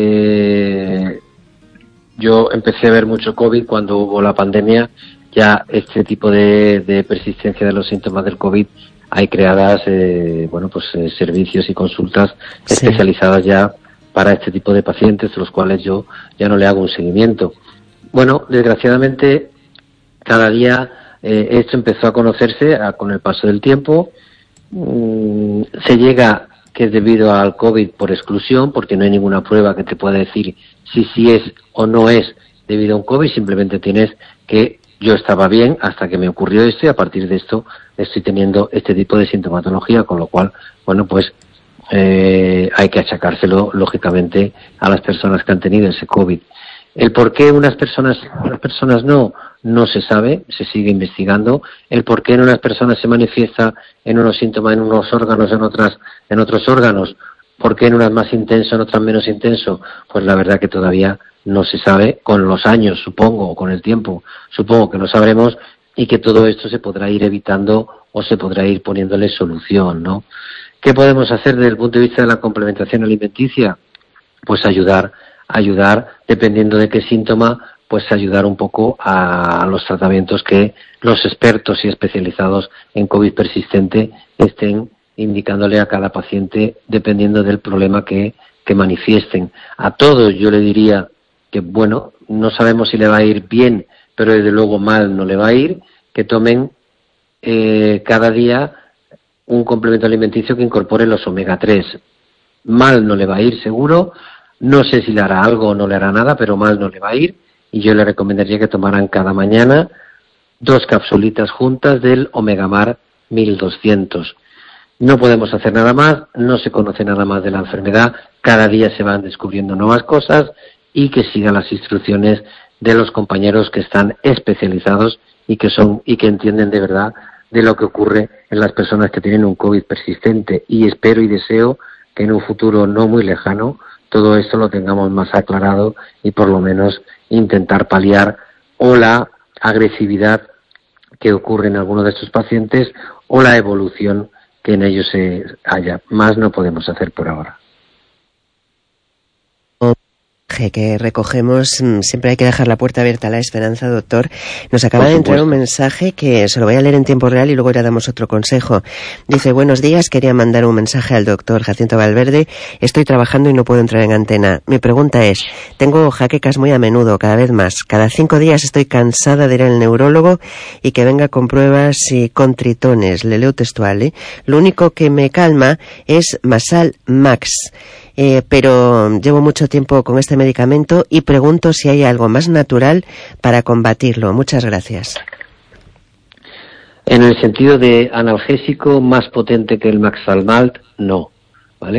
yo empecé a ver mucho COVID cuando hubo la pandemia. Ya este tipo de persistencia de los síntomas del COVID hay creadas servicios y consultas especializadas ya para este tipo de pacientes, de los cuales yo ya no le hago un seguimiento. Bueno, desgraciadamente cada día esto empezó a conocerse con el paso del tiempo. Se llega que es debido al COVID por exclusión, porque no hay ninguna prueba que te pueda decir si es o no es debido a un COVID. Simplemente tienes que yo estaba bien hasta que me ocurrió esto y a partir de esto estoy teniendo este tipo de sintomatología, con lo cual, bueno, pues hay que achacárselo lógicamente a las personas que han tenido ese COVID. El por qué unas personas no se sabe, se sigue investigando. El por qué en unas personas se manifiesta en unos síntomas, en unos órganos, en otros órganos, por qué en unas más intenso, en otras menos intenso, pues la verdad que todavía no se sabe. Con los años, supongo, o con el tiempo, supongo que lo sabremos y que todo esto se podrá ir evitando o se podrá ir poniéndole solución, ¿no? ¿Qué podemos hacer desde el punto de vista de la complementación alimenticia? Pues ayudar, dependiendo de qué síntoma, pues ayudar un poco a los tratamientos que los expertos y especializados en COVID persistente estén indicándole a cada paciente dependiendo del problema que manifiesten. A todos yo le diría que, bueno, no sabemos si le va a ir bien, pero desde luego mal no le va a ir, que tomen cada día un complemento alimenticio que incorpore los omega 3. Mal no le va a ir seguro, no sé si le hará algo o no le hará nada, pero mal no le va a ir, y yo le recomendaría que tomaran cada mañana 2 capsulitas juntas del Omega Mar 1200. No podemos hacer nada más, no se conoce nada más de la enfermedad, cada día se van descubriendo nuevas cosas, y que sigan las instrucciones de los compañeros que están especializados y que entienden de verdad de lo que ocurre en las personas que tienen un COVID persistente. Y espero y deseo que en un futuro no muy lejano todo esto lo tengamos más aclarado y por lo menos intentar paliar o la agresividad que ocurre en algunos de estos pacientes o la evolución que en ellos se haya. Más no podemos hacer por ahora. Que recogemos, siempre hay que dejar la puerta abierta a la esperanza, doctor. Nos acaba de entrar un mensaje que se lo voy a leer en tiempo real y luego ya damos otro consejo. Dice: buenos días, quería mandar un mensaje al doctor Jacinto Valverde. Estoy trabajando y no puedo entrar en antena. Mi pregunta es: tengo jaquecas muy a menudo, cada vez más. Cada 5 días estoy cansada de ir al neurólogo y que venga con pruebas y con tritones. Le leo textual, ¿eh? Lo único que me calma es Masal Max. Pero llevo mucho tiempo con este medicamento y pregunto si hay algo más natural para combatirlo. Muchas gracias. En el sentido de analgésico más potente que el Maxalmalt, no, ¿vale?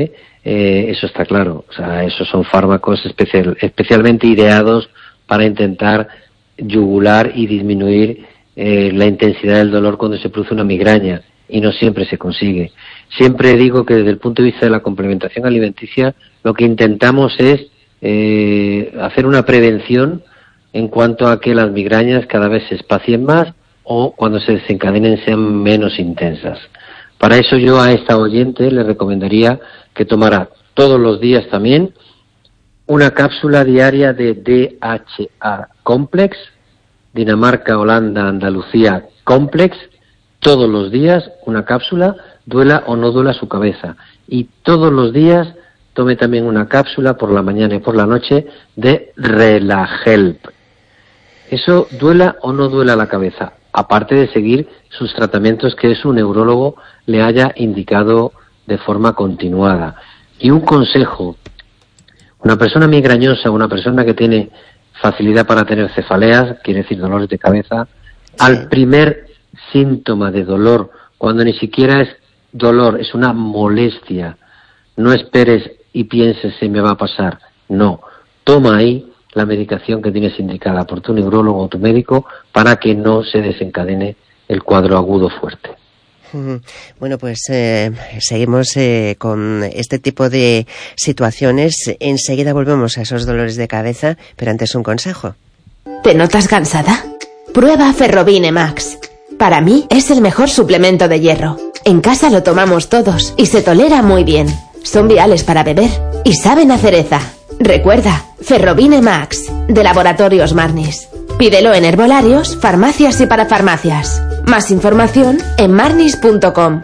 eso está claro. O sea, esos son fármacos especialmente ideados para intentar yugular y disminuir la intensidad del dolor cuando se produce una migraña, y no siempre se consigue. Siempre digo que desde el punto de vista de la complementación alimenticia, lo que intentamos es hacer una prevención en cuanto a que las migrañas cada vez se espacien más o cuando se desencadenen sean menos intensas. Para eso yo a esta oyente le recomendaría que tomara todos los días también una cápsula diaria de DHA Complex, Dinamarca, Holanda, Andalucía Complex, todos los días una cápsula, duela o no duela su cabeza. Y todos los días tome también una cápsula por la mañana y por la noche de Relahelp. Eso duela o no duela la cabeza, aparte de seguir sus tratamientos que su neurólogo le haya indicado de forma continuada. Y un consejo: una persona migrañosa, una persona que tiene facilidad para tener cefaleas, quiere decir dolores de cabeza, al primer síntoma de dolor, cuando ni siquiera es dolor, es una molestia, no esperes y pienses se me va a pasar. No, toma ahí la medicación que tienes indicada por tu neurólogo o tu médico para que no se desencadene el cuadro agudo fuerte. Bueno, pues seguimos con este tipo de situaciones. Enseguida volvemos a esos dolores de cabeza, pero antes un consejo. ¿Te notas cansada? Prueba Ferrobine Max. Para mí es el mejor suplemento de hierro. En casa lo tomamos todos y se tolera muy bien. Son viales para beber y saben a cereza. Recuerda, Ferrobine Max, de Laboratorios Marnis. Pídelo en herbolarios, farmacias y parafarmacias. Más información en marnis.com.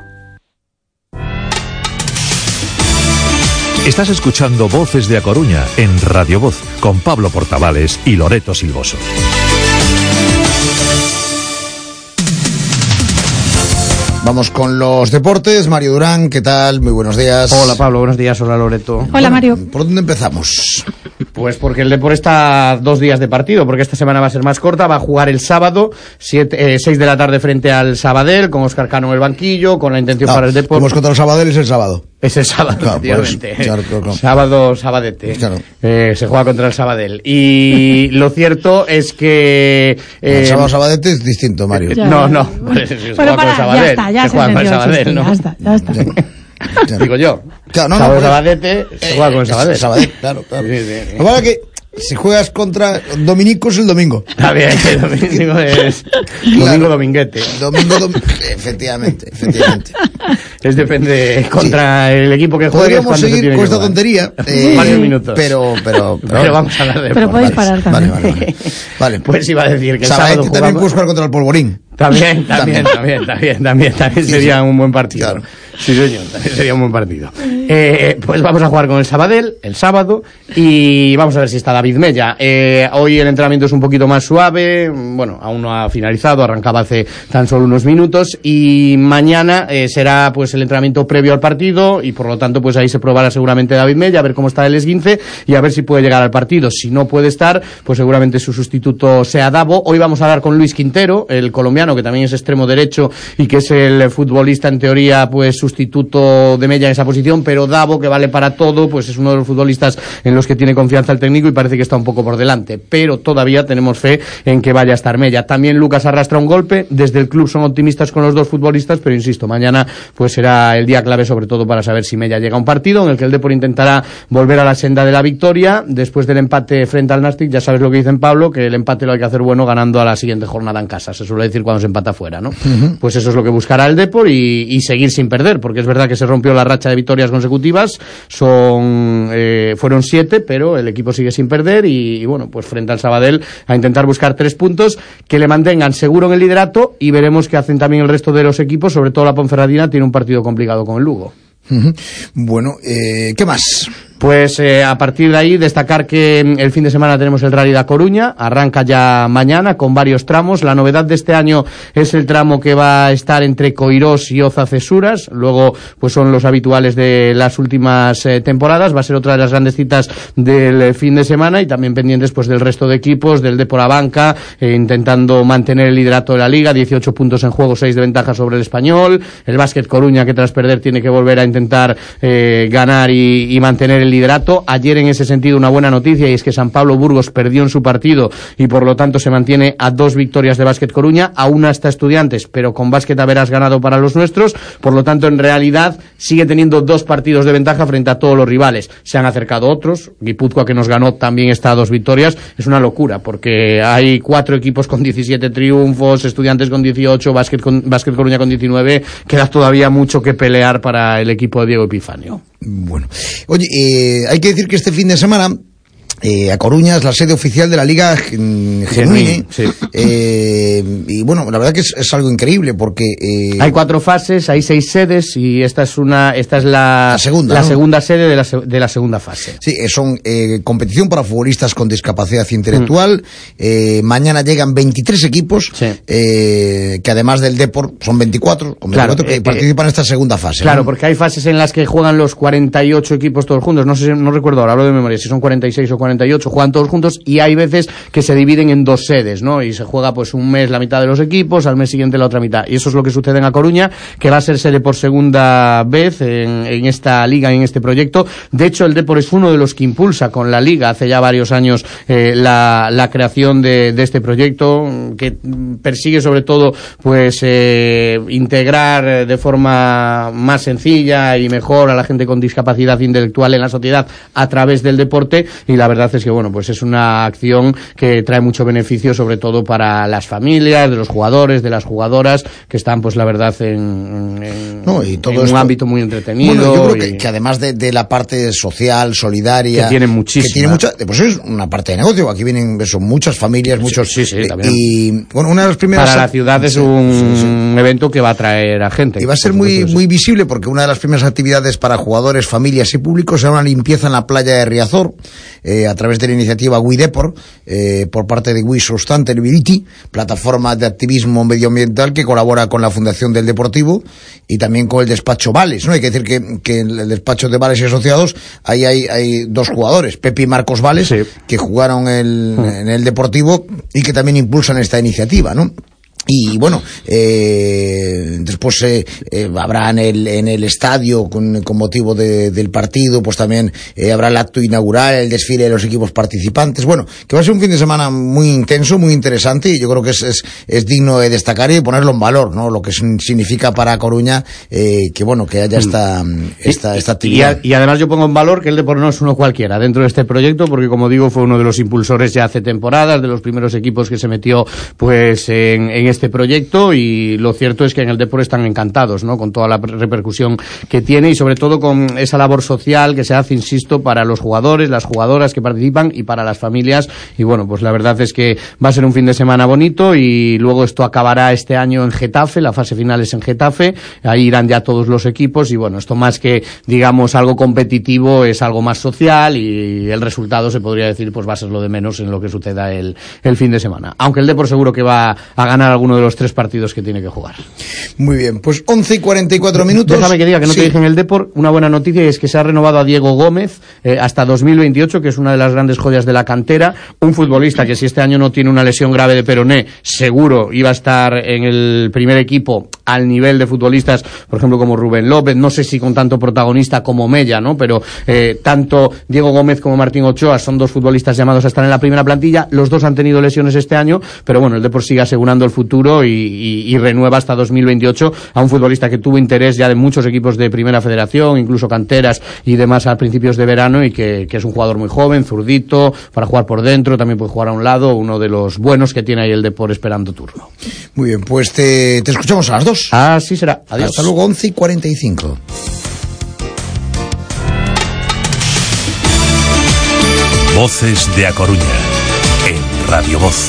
Estás escuchando Voces de A Coruña en Radio Voz con Pablo Portavales y Loreto Silvoso. Vamos con los deportes. Mario Durán, ¿qué tal? Muy buenos días. Hola Pablo, buenos días. Hola Loreto. Hola Mario. ¿Por dónde empezamos? Pues porque el Depor está 2 días de partido, porque esta semana va a ser más corta. Va a jugar el sábado, 6 de la tarde frente al Sabadell, con Óscar Cano en el banquillo, con la intención para el Depor. Como es contra el Sabadell, es el sábado. Es el sábado, claro, efectivamente. Pues, claro. Sábado, Sabadete. Claro. Se juega contra el Sabadell. Y lo cierto es que... el sábado Sabadete es distinto, Mario. No. Se juega con el Sabadell. Ya se juega con el Sabadell, ¿no? Ya está. Digo yo. Claro, sábado Sabadete, se juega con el Sabadell. Sabadell, claro. Sí. Lo que si juegas contra Dominico es el domingo. Está bien, el domingo es... Domingo dominguete. Efectivamente. Es depende contra el equipo que juegue. Podríamos seguir con esta tontería. Varios minutos. Pero vamos a hablar de... Pero podéis parar también. Vale. Pues iba a decir que el Sabadell sábado también puedes jugar contra el Polvorín. También sería un buen partido. Claro. Sí, señor, también sería un buen partido. Pues vamos a jugar con el Sabadell el sábado y vamos a ver si está David Mella. Hoy el entrenamiento es un poquito más suave, bueno, aún no ha finalizado, arrancaba hace tan solo unos minutos, y mañana será pues el entrenamiento previo al partido y por lo tanto pues ahí se probará seguramente David Mella, a ver cómo está el esguince y a ver si puede llegar al partido. Si no puede estar, pues seguramente su sustituto sea Davo. Hoy vamos a hablar con Luis Quintero, el colombiano, que también es extremo derecho y que es el futbolista en teoría pues sustituto de Mella en esa posición, pero Davo, que vale para todo, pues es uno de los futbolistas en los que tiene confianza el técnico y parece que está un poco por delante, pero todavía tenemos fe en que vaya a estar Mella. También Lucas arrastra un golpe, desde el club son optimistas con los dos futbolistas, pero insisto, mañana pues será el día clave sobre todo para saber si Mella llega a un partido en el que el Depor intentará volver a la senda de la victoria después del empate frente al Nastic. Ya sabes lo que dicen, Pablo, que el empate lo hay que hacer bueno ganando a la siguiente jornada en casa, se suele decir cuando se empata fuera, ¿no? Pues eso es lo que buscará el Depor y seguir sin perder, porque es verdad que se rompió la racha de victorias consecutivas, fueron 7, pero el equipo sigue sin perder y bueno, pues frente al Sabadell a intentar buscar 3 puntos que le mantengan seguro en el liderato, y veremos qué hacen también el resto de los equipos, sobre todo la Ponferradina tiene un partido complicado con el Lugo. Bueno, ¿qué más? Pues a partir de ahí destacar que el fin de semana tenemos el Rally da Coruña, arranca ya mañana con varios tramos. La novedad de este año es el tramo que va a estar entre Coirós y Oza Cesuras, luego pues son los habituales de las últimas temporadas, va a ser otra de las grandes citas del fin de semana, y también pendientes pues del resto de equipos, del Depor Abanca, intentando mantener el liderato de la Liga, 18 puntos en juego, 6 de ventaja sobre el Español, el Básquet Coruña que tras perder tiene que volver a intentar ganar y mantener el liderato. Ayer en ese sentido una buena noticia, y es que San Pablo Burgos perdió en su partido y por lo tanto se mantiene a 2 victorias de Básquet Coruña, a una hasta Estudiantes, pero con Básquet haberás ganado para los nuestros, por lo tanto en realidad sigue teniendo 2 partidos de ventaja frente a todos los rivales. Se han acercado otros, Guipúzcoa que nos ganó también está a 2 victorias, es una locura porque hay 4 equipos con 17 triunfos, Estudiantes con 18, Básquet Coruña con 19, queda todavía mucho que pelear para el equipo de Diego Epifanio. Bueno, oye, hay que decir que este fin de semana A Coruña es la sede oficial de la Liga Genuine. Sí. Y bueno, la verdad que es algo increíble porque... hay 4 fases, hay 6 sedes y esta es la segunda, ¿no? Segunda sede de la segunda fase. Sí, son competición para futbolistas con discapacidad intelectual. Mañana llegan 23 equipos, que además del Depor son 24, que participan en esta segunda fase. Claro, ¿no? porque hay fases en las que juegan los 48 equipos todos juntos. No recuerdo ahora, hablo de memoria, si son 46 o 48, juegan todos juntos, y hay veces que se dividen en 2 sedes, ¿no? Y se juega pues un mes la mitad de los equipos, al mes siguiente la otra mitad. Y eso es lo que sucede en A Coruña, que va a ser sede por segunda vez en esta liga, en este proyecto. De hecho, el Depor es uno de los que impulsa con la liga hace ya varios años la creación de este proyecto, que persigue sobre todo pues integrar de forma más sencilla y mejor a la gente con discapacidad intelectual en la sociedad a través del deporte. Y la verdad es que bueno, pues es una acción que trae mucho beneficio, sobre todo para las familias, de los jugadores, de las jugadoras, que están pues la verdad en un ámbito muy entretenido. Bueno, yo creo que además de la parte social, solidaria, que tiene muchísimo, que tiene mucha, pues es una parte de negocio. Aquí vienen muchas familias, muchos. Sí, también. Y bueno, una de las primeras, para la ciudad es un evento que va a atraer a gente. Y va a ser muy visible, porque una de las primeras actividades para jugadores, familias y públicos será una limpieza en la playa de Riazor, a través de la iniciativa We Depor, por parte de We Sustainability, plataforma de activismo medioambiental que colabora con la Fundación del Deportivo y también con el despacho Vales, ¿no? Hay que decir que en el despacho de Vales y Asociados ahí hay 2 jugadores, Pepe y Marcos Vales, que jugaron en el Deportivo y que también impulsan esta iniciativa, ¿no? Y bueno, después habrá en el estadio con motivo del partido, pues también habrá el acto inaugural, el desfile de los equipos participantes. Bueno, que va a ser un fin de semana muy intenso, muy interesante, y yo creo que es digno de destacar y de ponerlo en valor, ¿no? Lo que significa para Coruña que haya esta actividad. Y además yo pongo en valor que el Depor no es uno cualquiera dentro de este proyecto, porque como digo, fue uno de los impulsores ya hace temporadas, de los primeros equipos que se metió pues en este proyecto, y lo cierto es que en el Depor están encantados, ¿no? Con toda la repercusión que tiene y sobre todo con esa labor social que se hace, insisto, para los jugadores, las jugadoras que participan y para las familias. Y bueno, pues la verdad es que va a ser un fin de semana bonito, y luego esto acabará este año en Getafe, la fase final es en Getafe, ahí irán ya todos los equipos, y bueno, esto más que digamos algo competitivo es algo más social, y el resultado se podría decir pues va a ser lo de menos en lo que suceda el fin de semana, aunque el Depor seguro que va a ganar alguno de los 3 partidos que tiene que jugar. Muy bien, pues 11:44. Déjame que diga que no te dije en el Depor una buena noticia, y es que se ha renovado a Diego Gómez hasta 2028, que es una de las grandes joyas de la cantera, un futbolista que si este año no tiene una lesión grave de peroné, seguro iba a estar en el primer equipo al nivel de futbolistas, por ejemplo, como Rubén López, no sé si con tanto protagonista como Mella, ¿no? Pero tanto Diego Gómez como Martín Ochoa son 2 futbolistas llamados a estar en la primera plantilla. Los 2 han tenido lesiones este año, pero bueno, el Depor sigue asegurando el futuro y renueva hasta 2028 a un futbolista que tuvo interés ya de muchos equipos de primera federación, incluso canteras y demás a principios de verano, y que es un jugador muy joven, zurdito, para jugar por dentro, también puede jugar a un lado, uno de los buenos que tiene ahí el Depor esperando turno. Muy bien, pues te escuchamos a las 2. Así será. Adiós. Hasta luego, 11:45. Voces de A Coruña, en Radio Voz.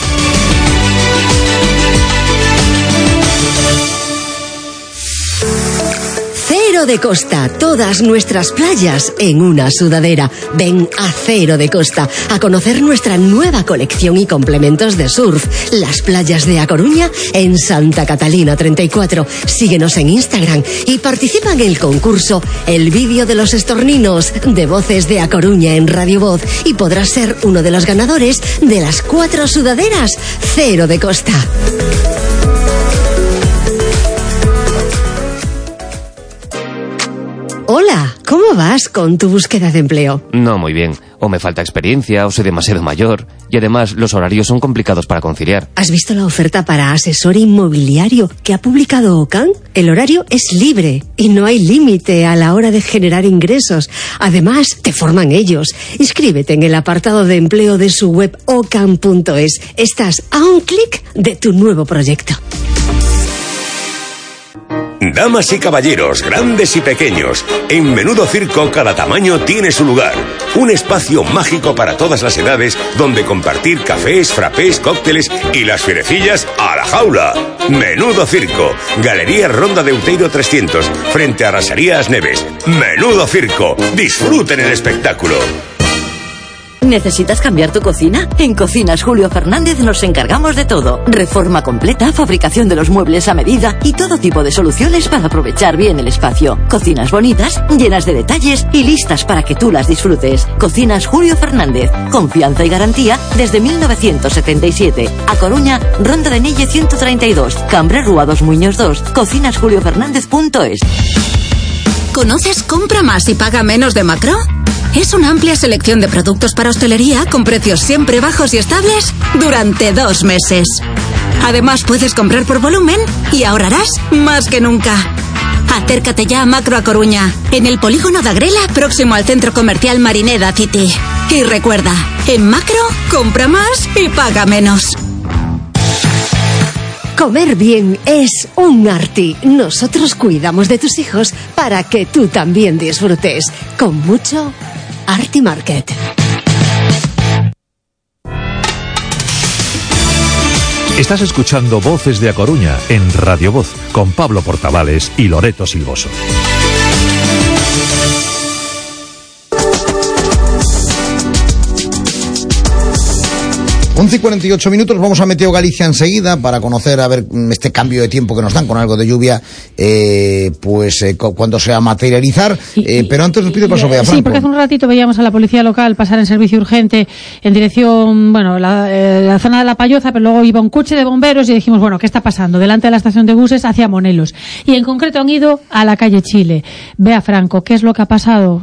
Cero de Costa, todas nuestras playas en una sudadera. Ven a Cero de Costa a conocer nuestra nueva colección y complementos de surf. Las playas de A Coruña en Santa Catalina 34. Síguenos en Instagram y participa en el concurso El vídeo de los estorninos de Voces de A Coruña en Radio Voz y podrás ser uno de los ganadores de las 4 sudaderas Cero de Costa. Hola, ¿cómo vas con tu búsqueda de empleo? No muy bien. O me falta experiencia, o soy demasiado mayor. Y además, los horarios son complicados para conciliar. ¿Has visto la oferta para asesor inmobiliario que ha publicado OCAN? El horario es libre y no hay límite a la hora de generar ingresos. Además, te forman ellos. Inscríbete en el apartado de empleo de su web ocan.es. Estás a un clic de tu nuevo proyecto. Damas y caballeros, grandes y pequeños, en Menudo Circo cada tamaño tiene su lugar. Un espacio mágico para todas las edades donde compartir cafés, frappés, cócteles y las fierecillas a la jaula. Menudo Circo, Galería Ronda de Outeiro 300, frente a Rasarías Neves. Menudo Circo, disfruten el espectáculo. ¿Necesitas cambiar tu cocina? En Cocinas Julio Fernández nos encargamos de todo. Reforma completa, fabricación de los muebles a medida y todo tipo de soluciones para aprovechar bien el espacio. Cocinas bonitas, llenas de detalles y listas para que tú las disfrutes. Cocinas Julio Fernández. Confianza y garantía desde 1977. A Coruña, Ronda de Nille 132. Cambre Rúa 2 Muñoz 2. cocinasjuliofernández.es. ¿Conoces Compra Más y Paga Menos de Macro? Es una amplia selección de productos para hostelería con precios siempre bajos y estables durante 2 meses. Además, puedes comprar por volumen y ahorrarás más que nunca. Acércate ya a Macro A Coruña, en el polígono de Agrela, próximo al centro comercial Marineda City. Y recuerda, en Macro, compra más y paga menos. Comer bien es un arte. Nosotros cuidamos de tus hijos para que tú también disfrutes. Con mucho Arti Market. Estás escuchando Voces de A Coruña en Radio Voz con Pablo Portavales y Loreto Silvoso. 11:48 minutos, vamos a Meteo Galicia enseguida para conocer a ver este cambio de tiempo que nos dan con algo de lluvia, cuando se va a materializar, pero antes nos pide paso Bea Franco. Sí, porque hace un ratito veíamos a la policía local pasar en servicio urgente en dirección, la zona de La Palloza, pero luego iba un coche de bomberos y dijimos, bueno, ¿qué está pasando? Delante de la estación de buses hacia Monelos. Y en concreto han ido a la calle Chile. Bea Franco, ¿qué es lo que ha pasado?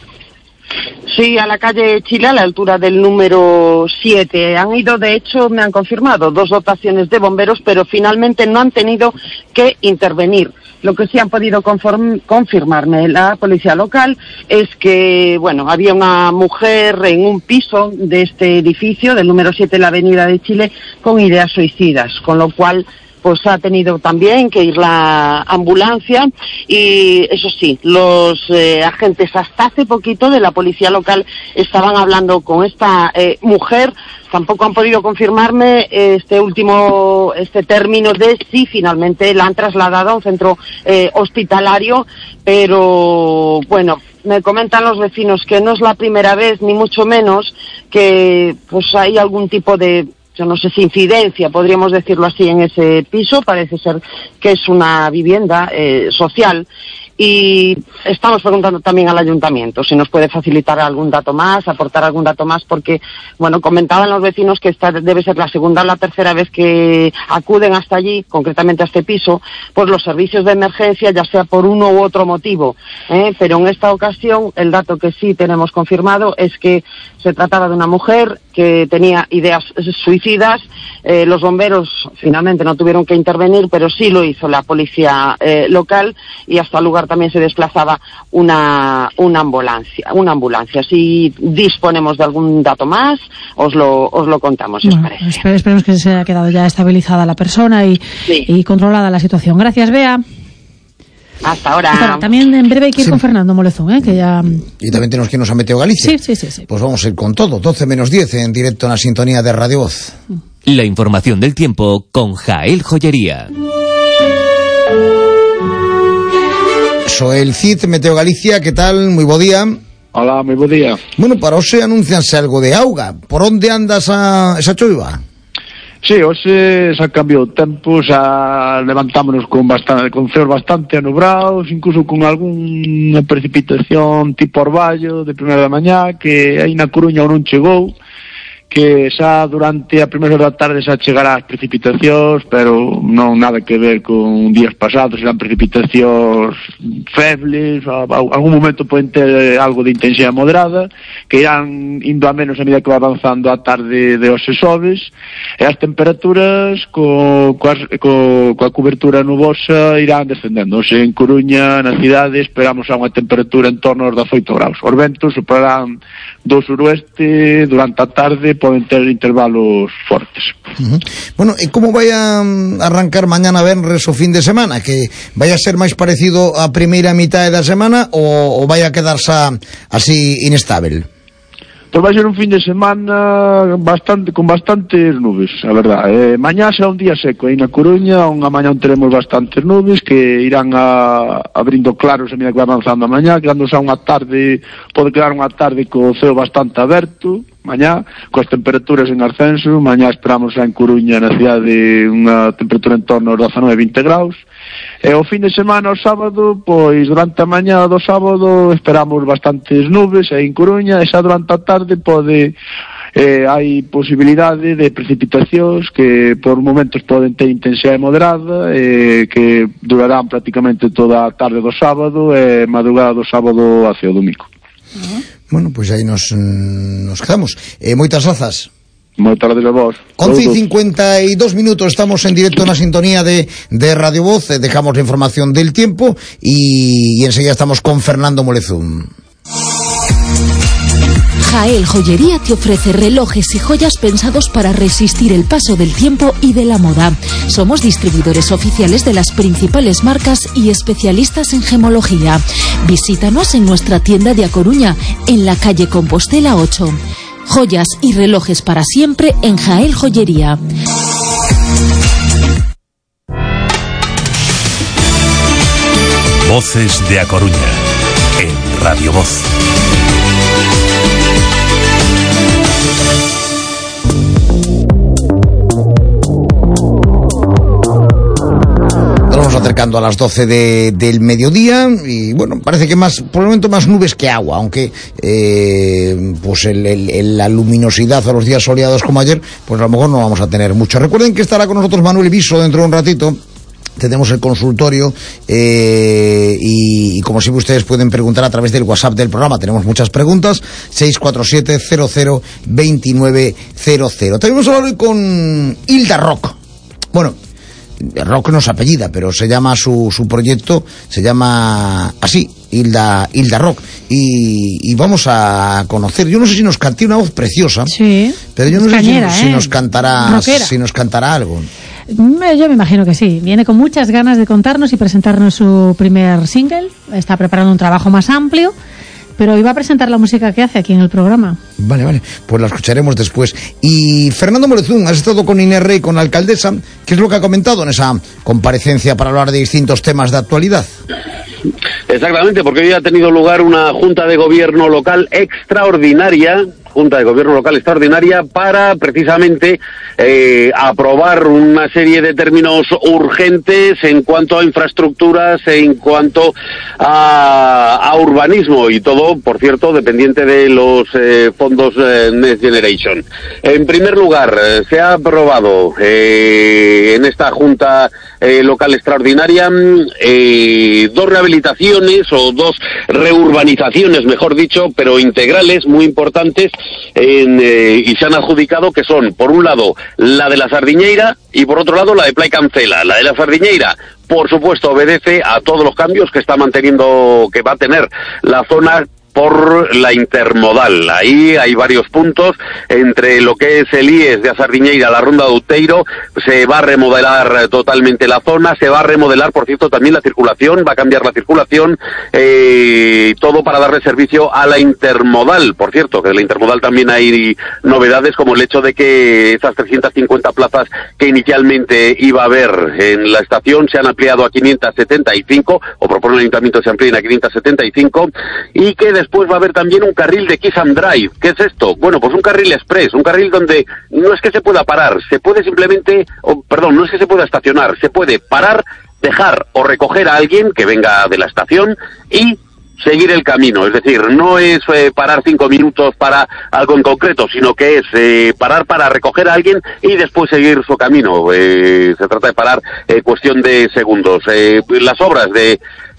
Sí, a la calle Chile, a la altura del número 7. Han ido, de hecho, me han confirmado, 2 dotaciones de bomberos, pero finalmente no han tenido que intervenir. Lo que sí han podido confirmarme la policía local es que, había una mujer en un piso de este edificio, del número 7 de la avenida de Chile, con ideas suicidas, con lo cual pues ha tenido también que ir la ambulancia y eso sí, los agentes hasta hace poquito de la policía local estaban hablando con esta mujer. Tampoco han podido confirmarme este término de si finalmente la han trasladado a un centro hospitalario, pero me comentan los vecinos que no es la primera vez, ni mucho menos, que pues hay algún tipo de, yo no sé si incidencia, podríamos decirlo así, en ese piso. Parece ser que es una vivienda social. Y estamos preguntando también al ayuntamiento si nos puede facilitar algún dato más, aportar algún dato más, porque, comentaban los vecinos que esta debe ser la segunda o la tercera vez que acuden hasta allí, concretamente a este piso, pues los servicios de emergencia, ya sea por uno u otro motivo. Pero en esta ocasión, el dato que sí tenemos confirmado es que se trataba de una mujer que tenía ideas suicidas. Los bomberos finalmente no tuvieron que intervenir, pero sí lo hizo la policía local, y hasta el lugar también se desplazaba una ambulancia. Si disponemos de algún dato más, os lo contamos, si os parece. Esperemos que se haya quedado ya estabilizada la persona y controlada la situación. Gracias, Bea. Hasta ahora. También en breve hay que ir con Fernando Molezón, que ya... Y también tenemos que irnos a Meteo Galicia. Sí. Pues vamos a ir con todo. 12:10 en directo en la sintonía de Radio Voz. La información del tiempo con Jael Joyería. Viso. El CID Meteo Galicia, que tal? Moi bo día. Hola, moi bo día. Bueno, para hoxe anuncianse algo de auga. Por onde anda esa choiva? Sí, hoxe xa cambiou o tempo, xa levantámonos con ceos bastante anubrados, incluso con algunha precipitación tipo orballo de primeira da mañá, que aí na Coruña non chegou, que xa durante a primeira da tarde xa chegará as precipitacións, pero non nada que ver con días pasados, serán precipitacións febles, algún momento poden ter algo de intensidade moderada, que irán indo a menos a medida que va avanzando a tarde de hoxe xoves, e as temperaturas coa cobertura nubosa irán descendendo. Hoxe en Coruña, na cidade, esperamos a unha temperatura en torno aos 18 graus. Os ventos soprarán do suroeste durante a tarde, poden ter intervalos fortes. Bueno, e como vai a arrancar mañana venres o fin de semana? Que vai a ser máis parecido á primeira mitade da semana ou vai a quedarse así inestável? Pois vai ser un fin de semana con bastantes nubes, a verdade. Mañá será un día seco aí na Coruña, unha mañá teremos bastantes nubes que irán abrindo claros a medida que vai avanzando a mañá, quedándose a unha tarde, pode quedar unha tarde co ceo bastante aberto, mañá, coas temperaturas en ascenso. Mañá esperamos en Coruña, na cidade, unha temperatura en torno aos 19-20 graus. E o fin de semana, o sábado, pois durante a mañá do sábado esperamos bastantes nubes aí en Coruña, e xa durante a tarde hai posibilidade de precipitacións que por momentos poden ter intensidade moderada, que durarán prácticamente toda a tarde do sábado e madrugada do sábado hacia o domingo. Bueno, pois aí nos quedamos. Moitas grazas. Moitas tardes a vos. 11:52 minutos, estamos en directo na sintonía de Radio Voz, dejamos la información del tiempo y enseguida estamos con Fernando Molezum. Jael Joyería te ofrece relojes y joyas pensados para resistir el paso del tiempo y de la moda. Somos distribuidores oficiales de las principales marcas y especialistas en gemología. Visítanos en nuestra tienda de A Coruña, en la calle Compostela 8. Joyas y relojes para siempre en Jael Joyería. Voces de A Coruña, en Radio Voz. Nos vamos acercando a las 12 del mediodía y bueno, parece que por el momento más nubes que agua, aunque pues la luminosidad a los días soleados como ayer, pues a lo mejor no vamos a tener mucho. Recuerden que estará con nosotros Manuel Viso dentro de un ratito. Tenemos el consultorio y como siempre ustedes pueden preguntar a través del WhatsApp del programa. Tenemos muchas preguntas. 647-00-2900. También vamos a hablar hoy con Hilda Rock. Bueno, Rock no es apellida, pero se llama su proyecto, se llama así, Hilda Rock. Y vamos a conocer, yo no sé si nos canta una voz preciosa, sí, pero yo no sé si nos cantará algo. Yo me imagino que sí. Viene con muchas ganas de contarnos y presentarnos su primer single. Está preparando un trabajo más amplio, pero iba a presentar la música que hace aquí en el programa. Vale, pues la escucharemos después. Y Fernando Molezum, has estado con Inés Rey, con la alcaldesa. ¿Qué es lo que ha comentado en esa comparecencia para hablar de distintos temas de actualidad? Exactamente, porque hoy ha tenido lugar una Junta de Gobierno Local extraordinaria para precisamente aprobar una serie de términos urgentes en cuanto a infraestructuras, en cuanto a urbanismo y todo, por cierto, dependiente de los fondos Next Generation. En primer lugar, se ha aprobado en esta Junta Local extraordinaria dos rehabilitaciones o dos reurbanizaciones, mejor dicho, pero integrales, muy importantes, y se han adjudicado, que son, por un lado, la de la Sardiñeira y por otro lado la de Play Cancela. La de la Sardiñeira, por supuesto, obedece a todos los cambios que va a tener la zona por la intermodal. Ahí hay varios puntos, entre lo que es el IES de A Sardiñeira, la Ronda de Outeiro, se va a remodelar totalmente la zona, se va a remodelar, por cierto, también la circulación, va a cambiar la circulación, todo para darle servicio a la intermodal. Por cierto, que de la intermodal también hay novedades, como el hecho de que esas 350 plazas que inicialmente iba a haber en la estación se han ampliado a 575, o propone el Ayuntamiento que se amplíen a 575, y que después va a haber también un carril de Kiss and Drive. ¿Qué es esto? Bueno, pues un carril express, un carril donde no es que se pueda parar, se puede simplemente, no es que se pueda estacionar, se puede parar, dejar o recoger a alguien que venga de la estación y seguir el camino. Es decir, no es parar 5 minutos para algo en concreto, sino que es parar para recoger a alguien y después seguir su camino. Se trata de parar cuestión de segundos. Las obras de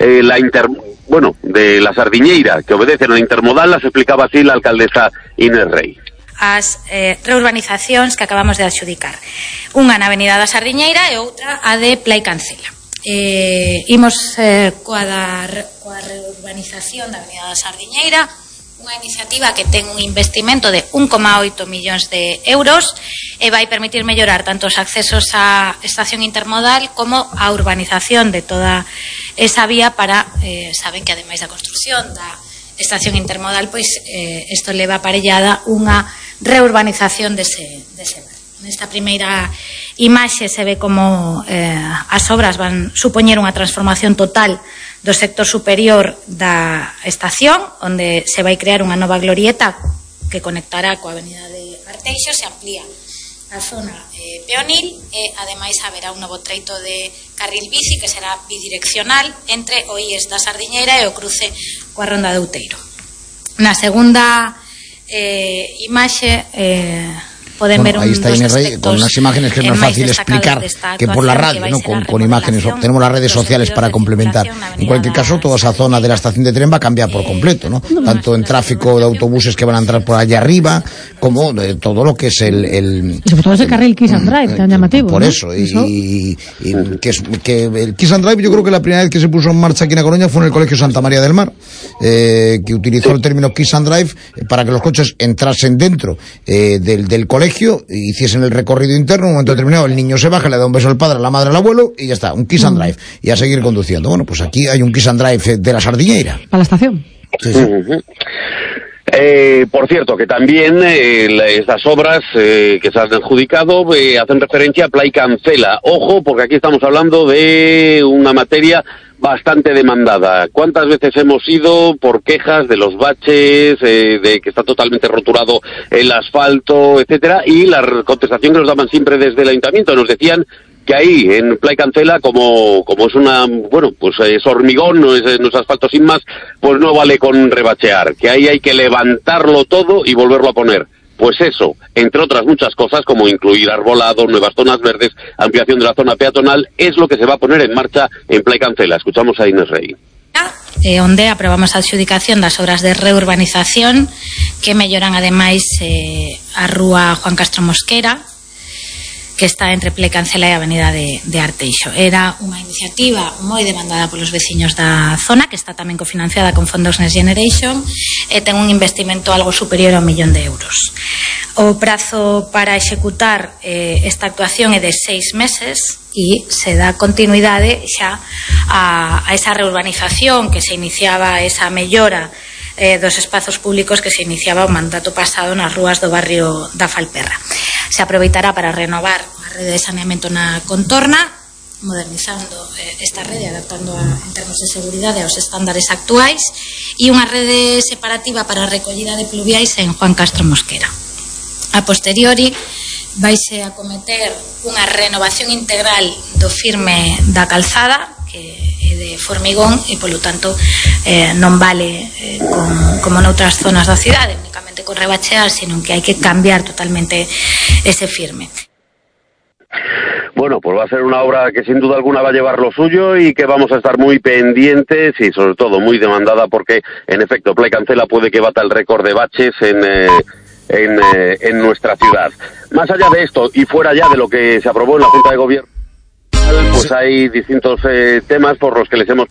de la Sardiñeira, que obedecen a la intermodal, las explicaba así la alcaldesa Inés Rey. As reurbanizacións que acabamos de adxudicar. Unha na Avenida da Sardiñeira e outra a de Plai Cancela. Imos coa reurbanización da Avenida da Sardiñeira, unha iniciativa que ten un investimento de 1,8 millóns de euros e vai permitir mellorar tanto os accesos á estación intermodal como a urbanización de toda esa vía para, saben que ademais da construción da estación intermodal, pois isto leva aparellada unha reurbanización dese barrio. Nesta primeira imaxe se ve como as obras van supoñer unha transformación total do sector superior da estación, onde se vai crear unha nova glorieta que conectará coa avenida de Arteixo, se amplía a zona peonil e ademais haberá un novo treito de carril bici que será bidireccional entre o IES da Sardiñeira e o cruce coa Ronda de Outeiro. Na segunda imaxe pueden ver ahí está Inés Rey con unas imágenes que es más fácil explicar que por la radio, ¿no? Con imágenes. Tenemos las redes sociales para complementar. En cualquier caso, toda esa zona de la estación de tren va a cambiar por completo, ¿no? Tanto en tráfico de autobuses que van a entrar por allá arriba, como de todo lo que es el y sobre todo ese carril Kiss and Drive, tan llamativo. Por eso, y que el Kiss and Drive, yo creo que la primera vez que se puso en marcha aquí en A Coruña fue en el Colegio Santa María del Mar, que utilizó el término Kiss and Drive para que los coches entrasen dentro del colegio, hiciesen el recorrido interno. En un momento determinado el niño se baja, le da un beso al padre, a la madre, al abuelo y ya está, un Kiss and Drive y a seguir conduciendo. Bueno, pues aquí hay un Kiss and Drive de la Sardiñeira para la estación. Sí, sí. Por cierto, que también estas obras que se han adjudicado hacen referencia a Plai Cancela. Ojo, porque aquí estamos hablando de una materia bastante demandada. ¿Cuántas veces hemos ido por quejas de los baches, de que está totalmente roturado el asfalto, etcétera? Y la contestación que nos daban siempre desde el ayuntamiento, nos decían que ahí en Plai Cancela, como es es hormigón, no es asfalto sin más, pues no vale con rebachear, que ahí hay que levantarlo todo y volverlo a poner. Pues eso, entre otras muchas cosas, como incluir arbolado, nuevas zonas verdes, ampliación de la zona peatonal, es lo que se va a poner en marcha en Plai Cancela. Escuchamos a Inés Rey. Onde aprobamos a adxudicación das obras de reurbanización que melloran ademais a rúa Juan Castro Mosquera, que está entre Plai Cancela e a avenida de Arteixo. Era unha iniciativa moi demandada polos veciños da zona, que está tamén cofinanciada con fondos Next Generation, e ten un investimento algo superior a 1 millón de euros. O prazo para executar esta actuación é de 6 meses e se dá continuidade xa a esa reurbanización que se iniciaba, esa mellora dos espazos públicos que se iniciaba o mandato pasado nas rúas do barrio da Falperra. Se aproveitará para renovar a rede de saneamento na contorna, modernizando esta rede, adaptando en termos de seguridade aos estándares actuais, e unha rede separativa para a recollida de pluviais en Juan Castro Mosquera. A posteriori, vaise a cometer unha renovación integral do firme da calzada, que é de formigón e, polo tanto, non vale como noutras zonas da cidade, únicamente con rebachear, sino que hai que cambiar totalmente ese firme. Bueno, pues va a ser una obra que sin duda alguna va a llevar lo suyo y que vamos a estar muy pendientes y sobre todo muy demandada porque, en efecto, Plai Cancela puede que bata el récord de baches en nuestra ciudad. Más allá de esto y fuera ya de lo que se aprobó en la Junta de Gobierno, pues hay distintos temas por los que les hemos